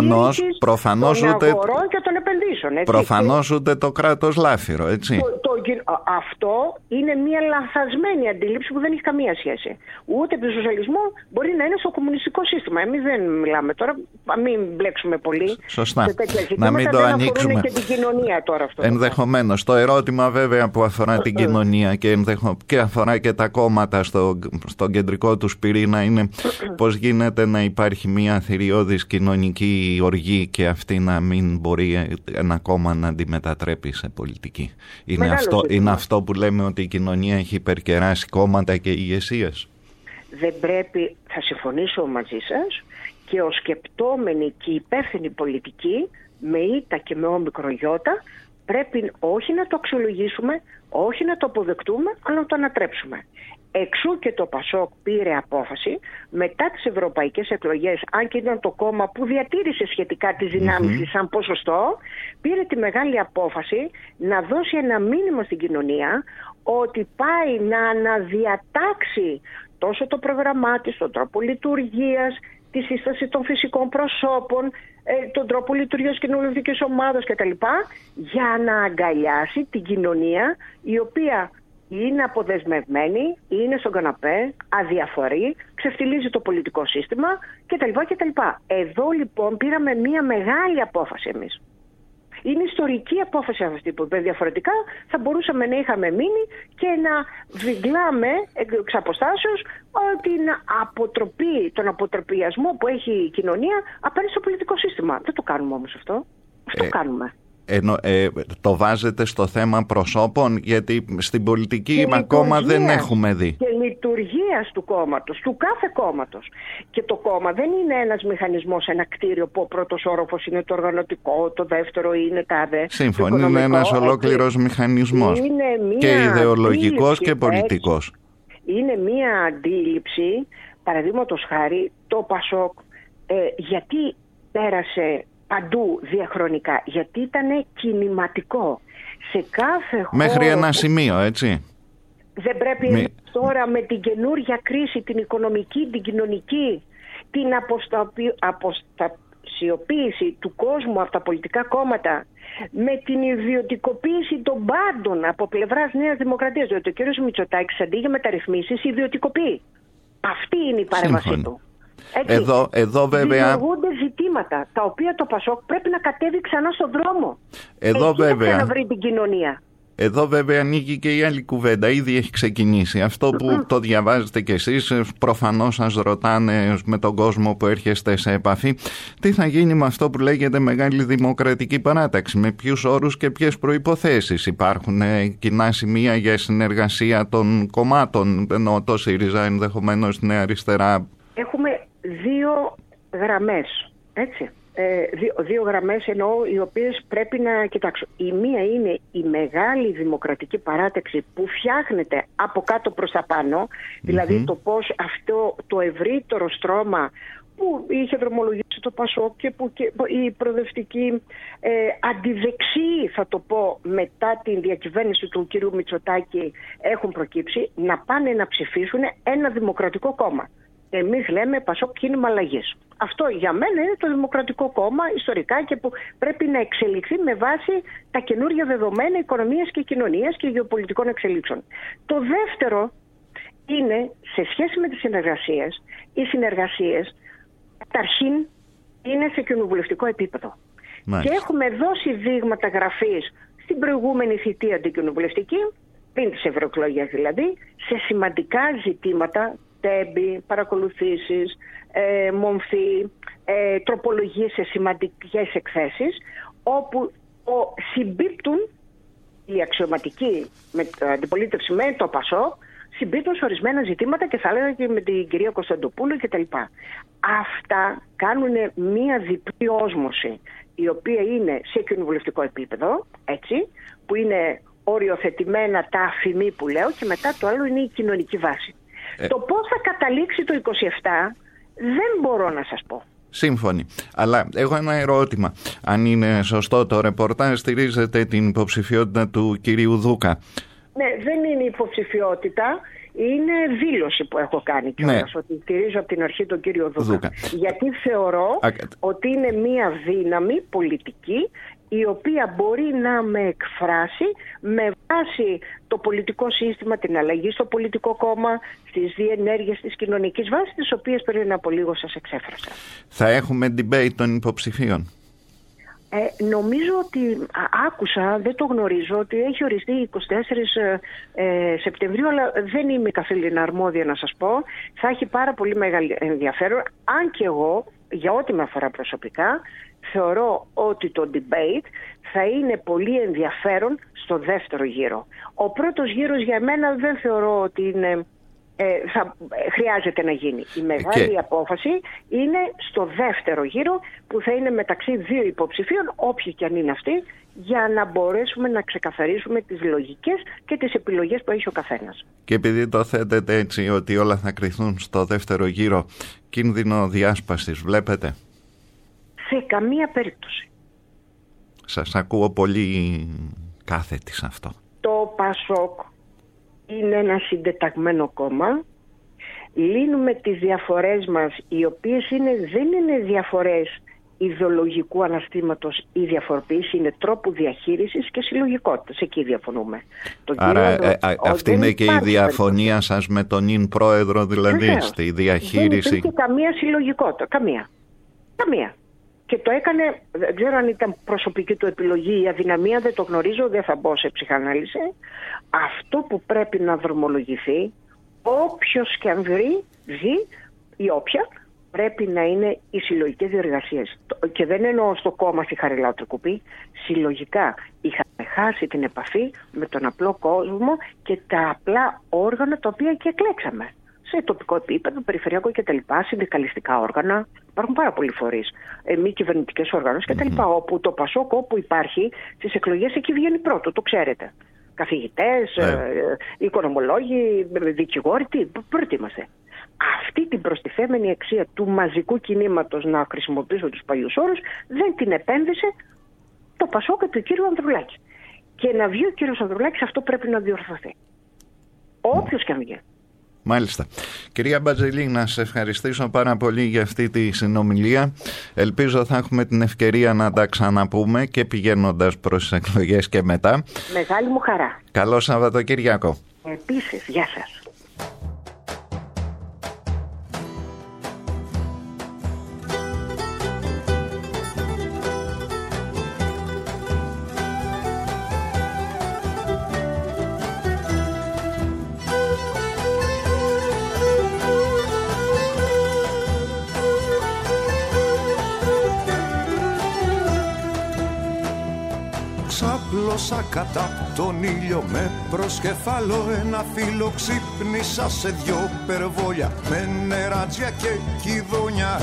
προφανώς των ούτε αγορών και των επενδύσεων. Έτσι. Προφανώς ούτε το κράτος λάφυρο, έτσι. Αυτό είναι μια λανθασμένη αντίληψη που δεν έχει καμία σχέση. Ούτε από τον σοσιαλισμό, μπορεί να είναι στο κομμουνιστικό σύστημα. Εμείς δεν μιλάμε τώρα, μην μπλέξουμε πολύ. Σωστά. Να μην το ανοίξουμε. Και την κοινωνία τώρα αυτό. Ενδεχομένως. Το ερώτημα βέβαια που αφορά την κοινωνία και αφορά και τα κόμματα στον κεντρικό τους πυρήνα είναι πώς γίνεται να υπάρχει μια θηριώδης κοινωνική οργή και αυτή να μην μπορεί ένα κόμμα να αντιμετατρέπει σε πολιτική. Είναι αυτό που λέμε ότι η κοινωνία έχει υπερκεράσει κόμματα και ηγεσίες. Δεν πρέπει, θα συμφωνήσω μαζί σας, και ο σκεπτόμενοι και οι υπεύθυνοι πολιτικοί με ήττα και με όμικρο γιώτα πρέπει όχι να το αξιολογήσουμε, όχι να το αποδεκτούμε, αλλά να το ανατρέψουμε. Εξού και το ΠΑΣΟΚ πήρε απόφαση μετά τις ευρωπαϊκές εκλογές, αν και ήταν το κόμμα που διατήρησε σχετικά τις δυνάμεις σαν ποσοστό, πήρε τη μεγάλη απόφαση να δώσει ένα μήνυμα στην κοινωνία ότι πάει να αναδιατάξει τόσο το πρόγραμμά της, τον τρόπο λειτουργίας, τη σύσταση των φυσικών προσώπων, τον τρόπο λειτουργίας κοινοβουλευτικής ομάδας κτλ. Για να αγκαλιάσει την κοινωνία, η οποία είναι αποδεσμευμένη, είναι στον καναπέ, αδιαφορεί, ξεφτιλίζει το πολιτικό σύστημα κτλ. Εδώ λοιπόν πήραμε μια μεγάλη απόφαση εμείς. Είναι ιστορική απόφαση αυτή που είπε. Διαφορετικά θα μπορούσαμε να είχαμε μείνει και να βιγκλάμε εξ αποστάσεως τον αποτροπιασμό που έχει η κοινωνία απέναντι στο πολιτικό σύστημα. Δεν το κάνουμε όμως αυτό. Αυτό κάνουμε. Το βάζετε στο θέμα προσώπων, γιατί στην πολιτική ακόμα δεν έχουμε δει. Και λειτουργίας του κόμματος, του κάθε κόμματος. Και το κόμμα δεν είναι ένας μηχανισμός, ένα κτίριο που ο πρώτος όροφος είναι το οργανωτικό, το δεύτερο είναι τα ΑΔΕ. Σύμφωνα, είναι ένας ολόκληρος μηχανισμός. Και ιδεολογικός και πολιτικός. Είναι μία αντίληψη, παραδείγματος χάρη, το ΠΑΣΟΚ, γιατί πέρασε παντού διαχρονικά, γιατί ήταν κινηματικό σε κάθε χώρο. Μέχρι ένα σημείο, έτσι. Δεν πρέπει τώρα με την καινούργια κρίση, την οικονομική, την κοινωνική, την αποστασιοποίηση του κόσμου από τα πολιτικά κόμματα, με την ιδιωτικοποίηση των πάντων από πλευράς Νέας Δημοκρατίας, διότι ο κ. Μητσοτάκης αντί για μεταρρυθμίσεις ιδιωτικοποιεί. Αυτή είναι η παρέμβασή του. Εδώ βέβαια δημιουργούνται ζητήματα τα οποία το ΠΑΣΟΚ πρέπει να κατέβει ξανά στον δρόμο. Να βρει την κοινωνία. Εδώ βέβαια ανοίγει και η άλλη κουβέντα. Ήδη έχει ξεκινήσει. Αυτό που το διαβάζετε κι εσείς, προφανώς σας ρωτάνε με τον κόσμο που έρχεστε σε επαφή, τι θα γίνει με αυτό που λέγεται Μεγάλη Δημοκρατική Παράταξη, με ποιους όρους και ποιες προϋποθέσεις. Υπάρχουν κοινά σημεία για συνεργασία των κομμάτων, ενώ το ΣΥΡΙΖΑ, ενδεχομένως Νέα Αριστερά. Έχουμε δύο γραμμές, έτσι. Δύο γραμμές εννοώ, οι οποίες πρέπει να κοιτάξω. Η μία είναι η Μεγάλη Δημοκρατική Παράταξη που φτιάχνεται από κάτω προς τα πάνω, δηλαδή το πώς αυτό το ευρύτερο στρώμα που είχε δρομολογήσει το ΠΑΣΟΚ και που η προοδευτική αντιδεξιοί, θα το πω, μετά την διακυβέρνηση του κ. Μητσοτάκη έχουν προκύψει, να πάνε να ψηφίσουν ένα δημοκρατικό κόμμα. Εμείς λέμε ΠΑΣΟΚ Κίνημα Αλλαγής. Αυτό για μένα είναι το δημοκρατικό κόμμα ιστορικά και που πρέπει να εξελιχθεί με βάση τα καινούργια δεδομένα οικονομίας και κοινωνίας και γεωπολιτικών εξελίξεων. Το δεύτερο είναι, σε σχέση με τις συνεργασίες, οι συνεργασίες καταρχήν είναι σε κοινοβουλευτικό επίπεδο. Και έχουμε δώσει δείγματα γραφής στην προηγούμενη θητεία την κοινοβουλευτική, πριν τις ευρωεκλογές δηλαδή, σε σημαντικά ζητήματα, τέμπη, παρακολουθήσεις, μομφή, τροπολογίες σε σημαντικές εκθέσεις, όπου συμπίπτουν οι αξιωματικοί με την αντιπολίτευση με το ΠΑΣΟΚ συμπίπτουν σε ορισμένα ζητήματα και θα έλεγα και με την κυρία Κωνσταντοπούλου κτλ. Αυτά κάνουν μία διπλή όσμωση, η οποία είναι σε κοινοβουλευτικό επίπεδο, έτσι, που είναι οριοθετημένα τα αφημί που λέω, και μετά το άλλο είναι η κοινωνική βάση. Το πώς θα καταλήξει το 27 δεν μπορώ να σας πω. Σύμφωνοι. Αλλά έχω ένα ερώτημα. Αν είναι σωστό το ρεπορτάζ, στηρίζετε την υποψηφιότητα του κυρίου Δούκα? Ναι, δεν είναι υποψηφιότητα. Είναι δήλωση που έχω κάνει κιόλας, ότι στηρίζω από την αρχή τον κύριο Δούκα. Γιατί θεωρώ ότι είναι μία δύναμη πολιτική η οποία μπορεί να με εκφράσει με βάση το πολιτικό σύστημα, την αλλαγή στο πολιτικό κόμμα, στις διενέργειες της κοινωνικής βάσης, τις οποίες πριν από λίγο σας εξέφρασα. Θα έχουμε debate των υποψηφίων? Νομίζω ότι άκουσα, δεν το γνωρίζω, ότι έχει οριστεί 24 Σεπτεμβρίου, αλλά δεν είμαι καθήλυνα αρμόδια να σας πω. Θα έχει πάρα πολύ μεγάλο ενδιαφέρον, αν και εγώ, για ό,τι με αφορά προσωπικά, θεωρώ ότι το debate θα είναι πολύ ενδιαφέρον στο δεύτερο γύρο. Ο πρώτος γύρος για μένα δεν θεωρώ ότι είναι... χρειάζεται να γίνει. Η μεγάλη απόφαση είναι στο δεύτερο γύρο, που θα είναι μεταξύ δύο υποψηφίων, όποιοι και αν είναι αυτοί, για να μπορέσουμε να ξεκαθαρίσουμε τις λογικές και τις επιλογές που έχει ο καθένας. Και επειδή το θέτετε έτσι ότι όλα θα κριθούν στο δεύτερο γύρο, κίνδυνο διάσπασης βλέπετε? Σε καμία περίπτωση. Σας ακούω πολύ κάθετη σε αυτό. Το ΠΑΣΟΚ είναι ένα συντεταγμένο κόμμα. Λύνουμε τις διαφορές μας, οι οποίες δεν είναι διαφορές ιδεολογικού αναστήματος ή διαφοροποίηση, είναι τρόπου διαχείρισης και συλλογικότητας. Εκεί διαφωνούμε. Άρα αυτή είναι και η διαφωνία σας με τον νυν πρόεδρο, δηλαδή, στη διαχείριση? Δεν υπήρχε καμία συλλογικότητα. Καμία. Και το έκανε, δεν ξέρω αν ήταν προσωπική του επιλογή ή αδυναμία, δεν το γνωρίζω, δεν θα μπω σε ψυχανάλυση. Αυτό που πρέπει να δρομολογηθεί, όποιος και αν βγει ή όποια, πρέπει να είναι οι συλλογικές διεργασίες. Και δεν εννοώ στο κόμμα στη Χαριλάου Τρικουπή. Συλλογικά είχαμε χάσει την επαφή με τον απλό κόσμο και τα απλά όργανα τα οποία και εκλέξαμε. Σε τοπικό επίπεδο, περιφερειακό κτλ., συνδικαλιστικά όργανα, υπάρχουν πάρα πολλοί φορείς, μη κυβερνητικές οργανώσεις κτλ. Όπου το ΠΑΣΟΚ, όπου υπάρχει, στις εκλογές εκεί βγαίνει πρώτο, το ξέρετε. Καθηγητές, οικονομολόγοι, δικηγόροι, πρώτοι είμαστε. Αυτή την προστιθέμενη αξία του μαζικού κινήματος, να χρησιμοποιήσω τους παλιούς όρους, δεν την επένδυσε το ΠΑΣΟΚ του κύριου Ανδρουλάκη. Και να βγει ο κύριος Ανδρουλάκης, αυτό πρέπει να διορθωθεί. Όποιος και αν βγει. Μάλιστα. Κυρία Μπατζελή, να σας ευχαριστήσω πάρα πολύ για αυτή τη συνομιλία. Ελπίζω θα έχουμε την ευκαιρία να τα ξαναπούμε και πηγαίνοντας προς τις εκλογές και μετά. Μεγάλη μου χαρά. Καλό Σαββατοκύριακο. Επίσης, γεια σας. Ξάπλωσα κατά τον ήλιο με προσκεφάλο ένα φύλλο, ξύπνησα σε δυο περβόλια με νεράτζια και κηδόνια.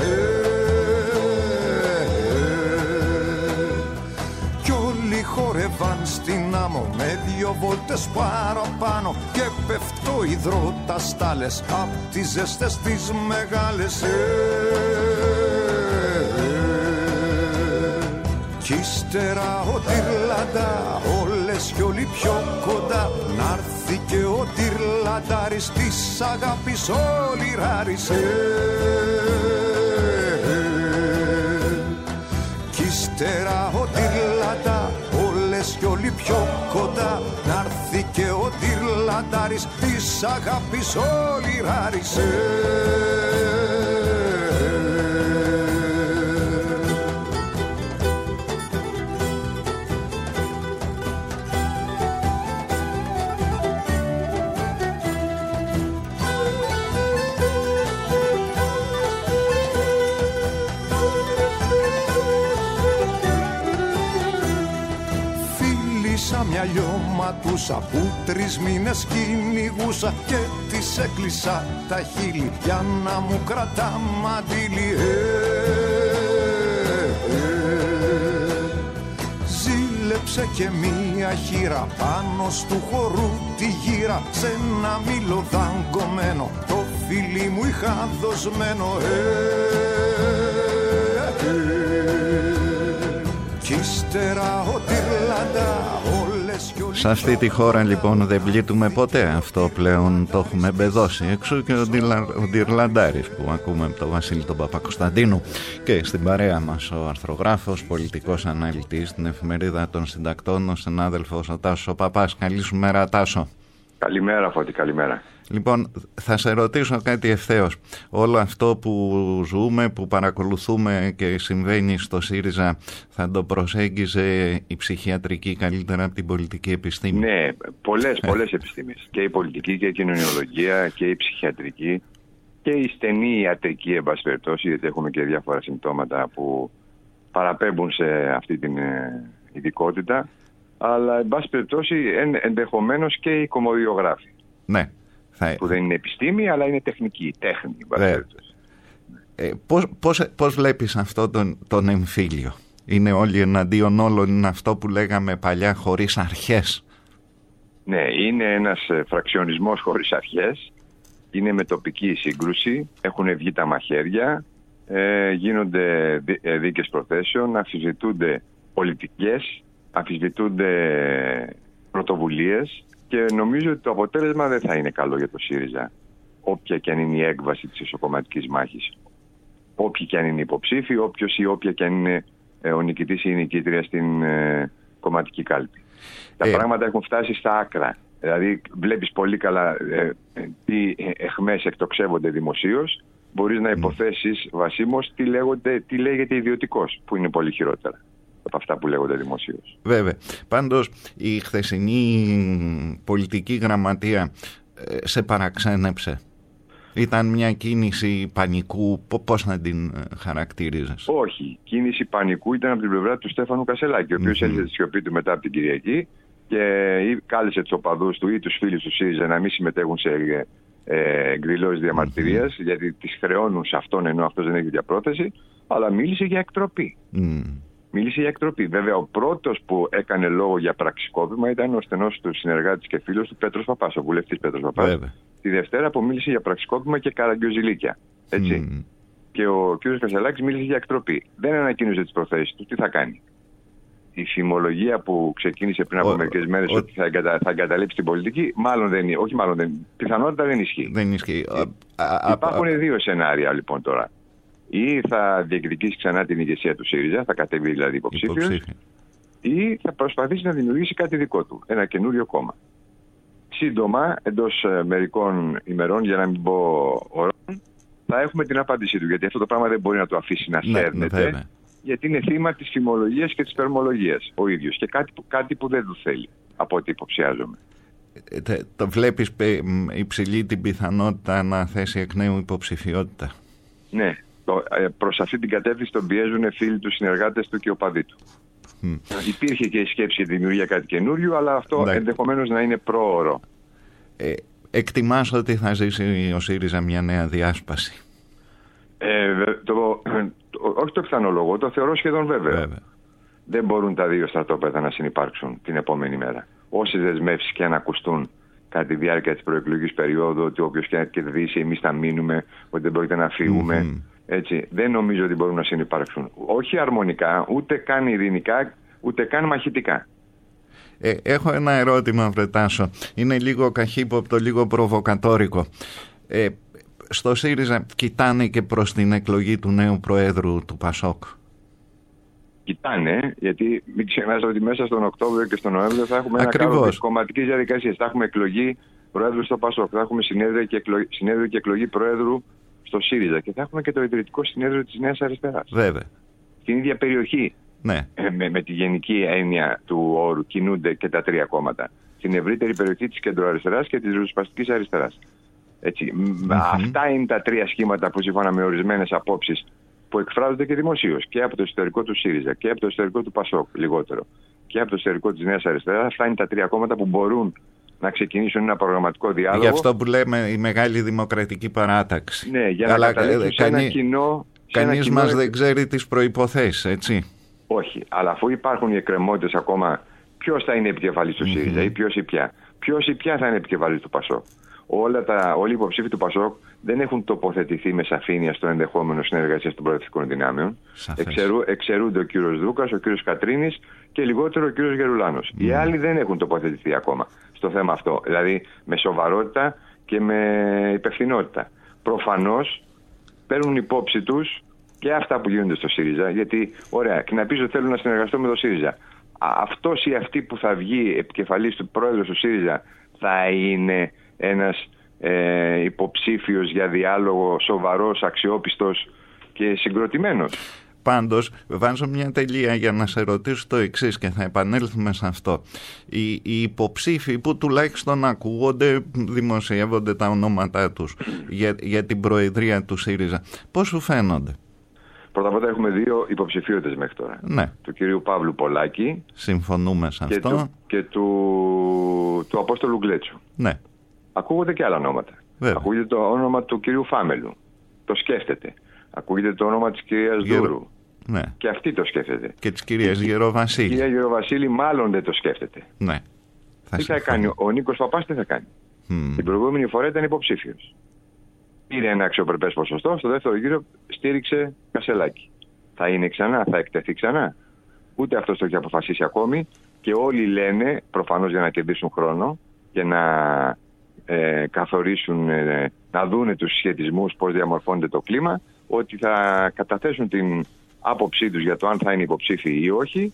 Κι όλοι χορεύαν στην άμμο με δυο βόλτες παραπάνω και πέφτω υδρότα στάλες απ' τις ζέστες τις μεγάλες. Κι ύστερα ο Τυρλαντά, όλες κι όλοι πιο κοντά, να'ρθεί και ο Τυρλαντάρης της αγάπης όλη ράρισε. Κι ύστερα ο Τυρλαντά, όλες κι όλοι πιο κοντά, να'ρθεί και ο Τυρλαντάρης της αγάπης όλη ράρισε. Μια λιώματούσα που 3 μήνες κυνηγούσα και της έκλεισα τα χείλη για να μου κρατά μαντήλι. Ζήλεψε και μία χείρα πάνω στου χορού τη γύρα, σε ένα μήλο δαγκωμένο το φίλι μου είχα δοσμένο. Κι ύστερα ο Τυρλάντα όλες κι όλες. Σε αυτή τη χώρα λοιπόν δεν πλήττουμε ποτέ. Αυτό πλέον το έχουμε μπεδώσει. Εξού και ο Τυρλαντάρης που ακούμε από τον Βασίλη τον Παπακοσταντίνου. Και στην παρέα μας ο αρθρογράφος, πολιτικός αναλυτής στην Εφημερίδα των Συντακτών, ο συνάδελφος ο Τάσος ο Παπάς. Καλή σου μέρα, Τάσο. Καλημέρα, Φώτη, καλημέρα. Λοιπόν, θα σε ρωτήσω κάτι ευθέως. Όλο αυτό που ζούμε, που παρακολουθούμε και συμβαίνει στο ΣΥΡΙΖΑ, θα το προσέγγιζε η ψυχιατρική καλύτερα από την πολιτική επιστήμη? Ναι, πολλές επιστήμες. Και η πολιτική και η κοινωνιολογία και η ψυχιατρική και η στενή ιατρική, εν πάση περιπτώσει, γιατί έχουμε και διάφορα συμπτώματα που παραπέμπουν σε αυτή την ειδικότητα. Αλλά, εν πάση περιπτώσει, ενδεχομένως και οι κομμωδιογράφοι. Ναι. Που δεν είναι επιστήμη, αλλά είναι τεχνική, τέχνη. Πώς βλέπεις αυτό τον εμφύλιο? Είναι όλοι εναντίον όλων, είναι αυτό που λέγαμε παλιά, χωρίς αρχές? Ναι, είναι ένας φραξιονισμός χωρίς αρχές. Είναι με τοπική σύγκρουση, έχουν βγει τα μαχαίρια, γίνονται δίκες προθέσεων, αμφισβητούνται πολιτικές, αμφισβητούνται πρωτοβουλίες. Και νομίζω ότι το αποτέλεσμα δεν θα είναι καλό για το ΣΥΡΙΖΑ, όποια και αν είναι η έκβαση της ισοκομματικής μάχης. Όποιοι και αν είναι υποψήφοι, όποιος ή όποια και αν είναι ο νικητής ή η νικήτρια στην κομματική κάλπη. Τα πράγματα έχουν φτάσει στα άκρα. Δηλαδή βλέπεις πολύ καλά τι αιχμές εκτοξεύονται δημοσίως. Μπορείς να υποθέσεις βασίμως τι λέγεται ιδιωτικός, που είναι πολύ χειρότερα από αυτά που λέγονται δημοσίως. Βέβαια. Πάντως η χθεσινή πολιτική γραμματεία σε παραξένεψε? Ήταν μια κίνηση πανικού? Πώς να την χαρακτηρίζεις? Όχι. Κίνηση πανικού ήταν από την πλευρά του Στέφανου Κασελάκη, ο οποίος έλυσε τη σιωπή του μετά από την Κυριακή και κάλεσε τους οπαδούς του ή τους φίλους του ΣΥΡΙΖΑ να μην συμμετέχουν σε εκδηλώσεις διαμαρτυρίας, γιατί τις χρεώνουν σε αυτόν, ενώ αυτός δεν έχει διαπρόθεση, αλλά μίλησε για εκτροπή. Μίλησε για εκτροπή. Βέβαια, ο πρώτος που έκανε λόγο για πραξικόπημα ήταν ο στενός του συνεργάτης και φίλος του Πέτρος Παπάς, ο βουλευτής Πέτρος Παπάς. Τη Δευτέρα που μίλησε για πραξικόπημα και καραγκιόζηλίκια. Έτσι. Και ο κ. Κασελάκης μίλησε για εκτροπή. Δεν ανακοίνωσε τις προθέσεις του. Τι θα κάνει? Η φημολογία που ξεκίνησε πριν από μερικές μέρες ότι θα εγκαταλείψει την πολιτική, πιθανότητα δεν ισχύει. Δεν ισχύει. Υπάρχουν δύο σενάρια λοιπόν τώρα. Ή θα διεκδικήσει ξανά την ηγεσία του ΣΥΡΙΖΑ, θα κατέβει δηλαδή υποψήφιος, ή θα προσπαθήσει να δημιουργήσει κάτι δικό του, ένα καινούριο κόμμα. Σύντομα, εντός μερικών ημερών, για να μην πω ώρων, θα έχουμε την απάντησή του. Γιατί αυτό το πράγμα δεν μπορεί να το αφήσει να σέρνεται, γιατί είναι θύμα της φημολογίας και της περμολογίας ο ίδιος. Και κάτι που δεν του θέλει, από ό,τι υποψιάζομαι. Το βλέπεις υψηλή την πιθανότητα να θέσει εκ νέου υποψηφιότητα? Ναι. Προς αυτή την κατεύθυνση τον πιέζουν φίλοι του, συνεργάτες του και οπαδοί του. Υπήρχε και η σκέψη για τη δημιουργία κάτι καινούριο, αλλά αυτό ενδεχομένως να είναι πρόωρο. Εκτιμάς ότι θα ζήσει ο ΣΥΡΙΖΑ μια νέα διάσπαση? Όχι το πιθανολογώ, το θεωρώ σχεδόν βέβαιο. Δεν μπορούν τα δύο στρατόπεδα να συνυπάρξουν την επόμενη μέρα. Όσες δεσμεύσεις και αν ακουστούν κατά τη διάρκεια της προεκλογικής περίοδου, ότι όποιος και αν κερδίσει, εμείς θα μείνουμε, ότι δεν μπορείτε να φύγουμε. Έτσι, δεν νομίζω ότι μπορούν να συνυπάρξουν. Όχι αρμονικά, ούτε καν ειρηνικά, ούτε καν μαχητικά. Έχω ένα ερώτημα, Βρετάσο. Είναι λίγο καχύποπτο, λίγο προβοκατόρικο. Στο ΣΥΡΙΖΑ κοιτάνε και προς την εκλογή του νέου Προέδρου του ΠΑΣΟΚ? Κοιτάνε, γιατί μην ξεχνάτε ότι μέσα στον Οκτώβριο και στον Νοέμβριο θα έχουμε ένα κάρο κομματικής διαδικασίας. Θα έχουμε εκλογή Προέδρου στο ΠΑΣΟΚ, θα έχουμε συνέδριο και εκλογή Προέδρου στο ΣΥΡΙΖΑ και θα έχουμε και το ιδρυτικό συνέδριο της Νέας Αριστεράς. Βέβαια. Στην ίδια περιοχή. Ναι. Με τη γενική έννοια του όρου κινούνται και τα τρία κόμματα. Στην ευρύτερη περιοχή της κεντροαριστεράς και της ριζοσπαστικής αριστεράς. Έτσι. Αυτά είναι τα τρία σχήματα που σύμφωνα με ορισμένες απόψεις που εκφράζονται και δημοσίως και από το εσωτερικό του ΣΥΡΙΖΑ και από το εσωτερικό του ΠΑΣΟΚ λιγότερο και από το εσωτερικό της Νέας Αριστεράς. Αυτά είναι τα τρία κόμματα που μπορούν να ξεκινήσουν ένα προγραμματικό διάλογο. Γι' αυτό που λέμε η μεγάλη δημοκρατική παράταξη. Ναι, για να καταλήξουν σε ένα κοινό... Κανείς μας δεν ξέρει τις προϋποθέσεις, έτσι. Όχι, αλλά αφού υπάρχουν οι εκκρεμότητες ακόμα, ποιος θα είναι επικεφαλής του ΣΥΡΙΖΑ ή ποιος ή ποια. Ποιος ή ποια θα είναι επικεφαλής του ΠΑΣΟΚ. Όλοι οι υποψήφοι του ΠΑΣΟΚ δεν έχουν τοποθετηθεί με σαφήνεια στο ενδεχόμενο συνεργασία των προοδευτικών δυνάμεων. Εξαιρούνται ο κύριος Δούκας, ο κύριος Κατρίνης και λιγότερο ο κύριος Γερουλάνος. Οι άλλοι δεν έχουν τοποθετηθεί ακόμα στο θέμα αυτό. Δηλαδή με σοβαρότητα και με υπευθυνότητα. Προφανώς παίρνουν υπόψη τους και αυτά που γίνονται στο ΣΥΡΙΖΑ. Γιατί, ωραία, και να πεις ότι θέλουν να συνεργαστώ με το ΣΥΡΙΖΑ. Αυτός ή αυτή που θα βγει επικεφαλής του πρόεδρος του ΣΥΡΙΖΑ θα είναι ένας υποψήφιος για διάλογο σοβαρός, αξιόπιστος και συγκροτημένος. Πάντως, βάζω μια τελεία για να σε ρωτήσω το εξής και θα επανέλθουμε σε αυτό. Οι υποψήφοι που τουλάχιστον ακούγονται, δημοσιεύονται τα ονόματά τους για την προεδρία του ΣΥΡΙΖΑ, πώς σου φαίνονται? Πρώτα απ' όλα έχουμε 2 υποψηφιότητες μέχρι τώρα. Ναι. Του κυρίου Παύλου Πολάκη. Συμφωνούμε σε αυτό. Και του Απόστολου Γκλέτσου. Ναι. Ακούγονται και άλλα ονόματα. Βέβαια. Ακούγεται το όνομα του κυρίου Φάμελου. Το σκέφτεται. Ακούγεται το όνομα της κυρίας Δούρου. Ναι. Και αυτή το σκέφτεται. Και της κυρίας Γεροβασίλη. Η κυρία Γεροβασίλη μάλλον δεν το σκέφτεται. Ναι. Τι θα κάνει? Ο Νίκος Παπάς τι θα κάνει? Την προηγούμενη φορά ήταν υποψήφιος. Πήρε ένα αξιοπρεπές ποσοστό. Στο δεύτερο γύρο στήριξε Κασελάκη. Θα είναι ξανά, θα εκτεθεί ξανά? Ούτε αυτός το έχει αποφασίσει ακόμη. Και όλοι λένε, προφανώς για να κερδίσουν χρόνο και να καθορίσουν, να δούνε τους συσχετισμούς, πώς διαμορφώνεται το κλίμα, ότι θα καταθέσουν την άποψή τους για το αν θα είναι υποψήφιοι ή όχι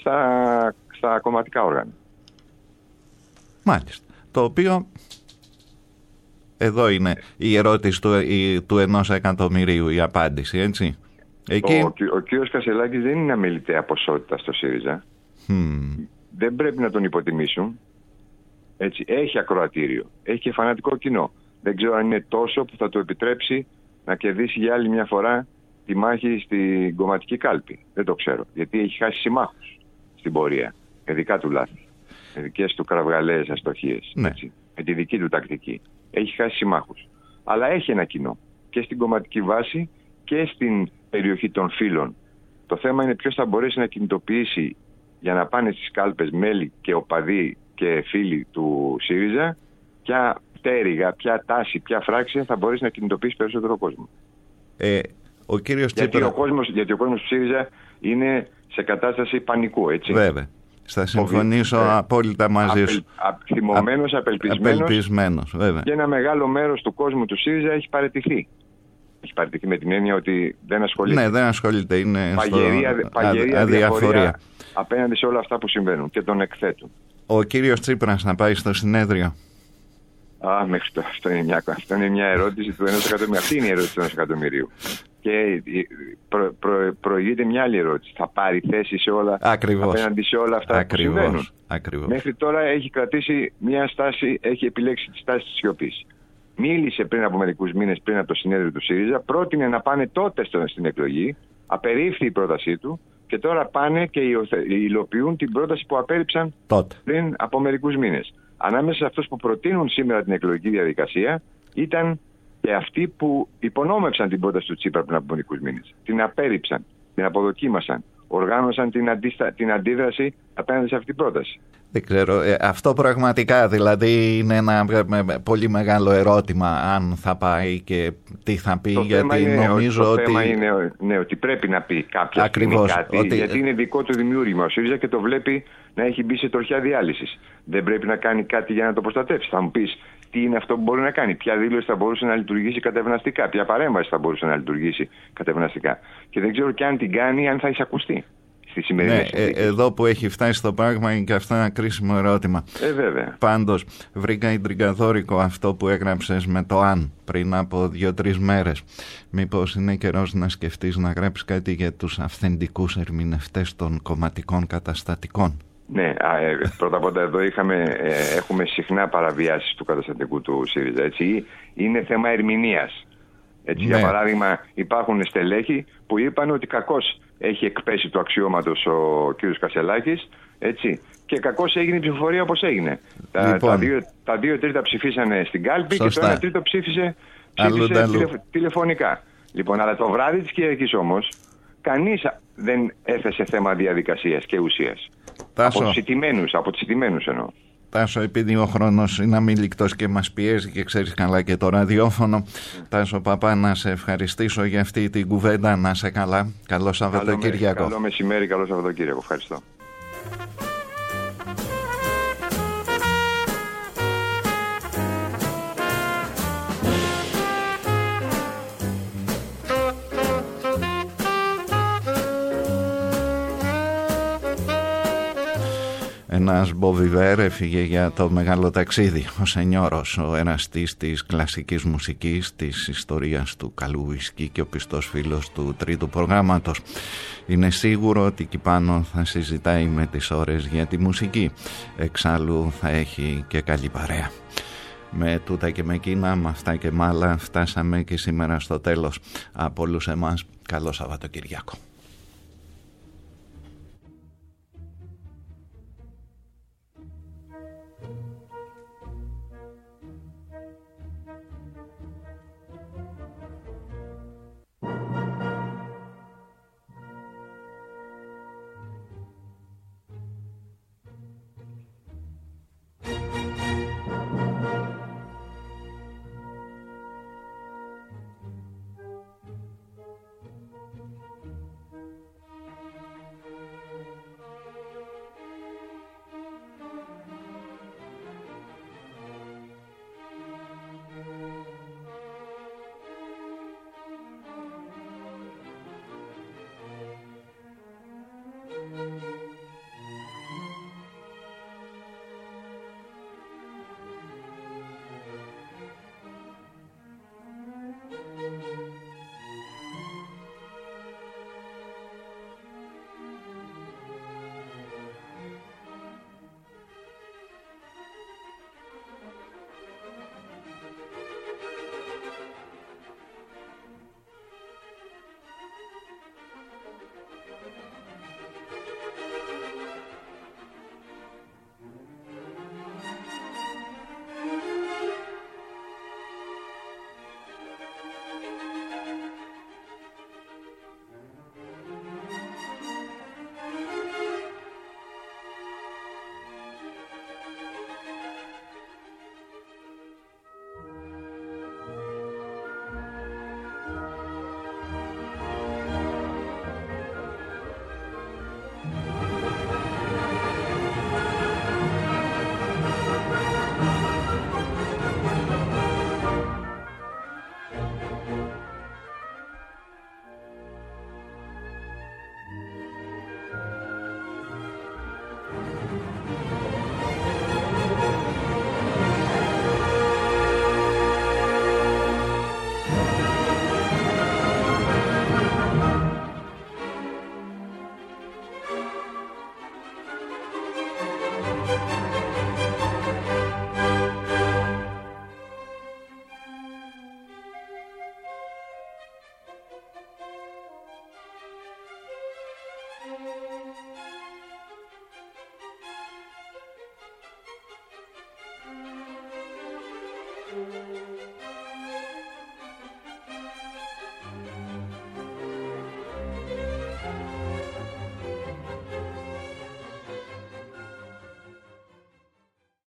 στα κομματικά όργανα. Μάλιστα. Το οποίο, εδώ είναι η ερώτηση του 1 εκατομμυρίου, η απάντηση, έτσι. Ο κύριος Κασελάκης δεν είναι αμεληταία ποσότητα στο ΣΥΡΙΖΑ. Δεν πρέπει να τον υποτιμήσουν. Έτσι, έχει ακροατήριο, έχει και φανατικό κοινό. Δεν ξέρω αν είναι τόσο που θα του επιτρέψει να κερδίσει για άλλη μια φορά τη μάχη στην κομματική κάλπη. Δεν το ξέρω. Γιατί έχει χάσει συμμάχους στην πορεία. Με δικά του λάθη. Με δικές του κραυγαλαίες αστοχίες. Ναι. Έτσι, με τη δική του τακτική. Έχει χάσει συμμάχους. Αλλά έχει ένα κοινό. Και στην κομματική βάση και στην περιοχή των φίλων. Το θέμα είναι ποιος θα μπορέσει να κινητοποιήσει για να πάνε στις κάλπες μέλη και οπαδοί και φίλοι του ΣΥΡΙΖΑ, ποια πτέρυγα, ποια τάση, ποια φράξη θα μπορέσει να κινητοποιήσει περισσότερο κόσμο. Ο κύριος Τσίπρα... γιατί ο κόσμος του ΣΥΡΙΖΑ είναι σε κατάσταση πανικού, έτσι. Βέβαια. Θα συμφωνήσω απόλυτα μαζί σου. Θυμωμένος, απελπισμένος. Βέβαια. Και ένα μεγάλο μέρος του κόσμου του ΣΥΡΙΖΑ έχει παραιτηθεί. Έχει παραιτηθεί με την έννοια ότι δεν ασχολείται. Ναι, δεν ασχολείται. Είναι παγερία διαφορία απέναντι σε όλα αυτά που συμβαίνουν και τον εκθέτουν. Ο κύριος Τσίπρας να πάει στο συνέδριο? Μέχρι το, αυτό είναι μια ερώτηση του 1 εκατομμυρίου. Αυτή είναι η ερώτηση του 1 εκατομμυρίου. Και προηγείται μια άλλη ερώτηση. Θα πάρει θέση σε όλα, απέναντι σε όλα αυτά που συμβαίνουν? Ακριβώς. Μέχρι τώρα έχει κρατήσει μια στάση, έχει επιλέξει τη στάση της σιωπής. Μίλησε πριν από μερικούς μήνες, πριν από το συνέδριο του ΣΥΡΙΖΑ, πρότεινε να πάνε τότε στην εκλογή, απερίφθη η πρότασή του και τώρα πάνε και υλοποιούν την πρόταση που απέρριψαν τότε, πριν από μερικούς μήνες. Ανάμεσα σε αυτούς που προτείνουν σήμερα την εκλογική διαδικασία ήταν και αυτοί που υπονόμευσαν την πρόταση του Τσίπρα πριν από μερικούς μήνες. Την απέρριψαν, την αποδοκίμασαν, οργάνωσαν την αντίδραση απέναντι σε αυτή την πρόταση. Δεν ξέρω. Αυτό πραγματικά δηλαδή είναι ένα πολύ μεγάλο ερώτημα, αν θα πάει και τι θα πει. Το θέμα είναι ότι πρέπει να πει κάποια στιγμή κάτι, γιατί είναι δικό του δημιούργημα ο ΣΥΡΙΖΑ και το βλέπει να έχει μπει σε τροχιά διάλυσης. Δεν πρέπει να κάνει κάτι για να το προστατεύσει? Θα μου πεις τι είναι αυτό που μπορεί να κάνει, ποια δήλωση θα μπορούσε να λειτουργήσει κατευναστικά, ποια παρέμβαση θα μπορούσε να λειτουργήσει κατευναστικά. Και δεν ξέρω και αν την κάνει, αν θα εισακουστεί. Ναι, εδώ που έχει φτάσει το πράγμα είναι και αυτό ένα κρίσιμο ερώτημα. Βέβαια. Πάντως βρήκα εντριγκαδόρικο αυτό που έγραψες με το «αν» πριν από 2-3 μέρες. Μήπως είναι καιρός να σκεφτείς να γράψεις κάτι για τους αυθεντικούς ερμηνευτές των κομματικών καταστατικών? Ναι, πρώτα απ' όλα εδώ έχουμε συχνά παραβιάσεις του καταστατικού του ΣΥΡΙΖΑ. Έτσι. Είναι θέμα ερμηνείας. Έτσι, ναι. Για παράδειγμα, υπάρχουν στελέχοι που είπαν ότι κακώς έχει εκπέσει το αξιώματος ο κ. Κασελάκης, έτσι. Και κακώς έγινε η ψηφοφορία όπως έγινε. Τα 2/3 ψηφίσανε στην κάλπη. Σωστά. Και το 1/3 ψήφισε τηλεφωνικά. Λοιπόν, αλλά το βράδυ της Κυριακής όμως, κανείς δεν έθεσε θέμα διαδικασίας και ουσίας. Από τους ηττημένους εννοώ. Τάσο, επειδή ο χρόνος είναι αμήλικτος και μας πιέζει και ξέρεις καλά και το ραδιόφωνο, Τάσο Παπά, να σε ευχαριστήσω για αυτή την κουβέντα. Να σε καλά. Καλό Σαββατοκύριακο. Καλό μεσημέρι, καλό Σαββατοκύριακο. Ευχαριστώ. Ένας Μποβιβέρ έφυγε για το μεγάλο ταξίδι. Ο Σενιόρος, ο εραστής της κλασικής μουσικής, της ιστορίας του καλού ουισκί και ο πιστός φίλος του τρίτου προγράμματος. Είναι σίγουρο ότι εκεί πάνω θα συζητάει με τις ώρες για τη μουσική. Εξάλλου θα έχει και καλή παρέα. Με τούτα και με εκείνα, με αυτά και με άλλα, φτάσαμε και σήμερα στο τέλος. Από όλους εμάς, καλό Σαββατοκυριακό.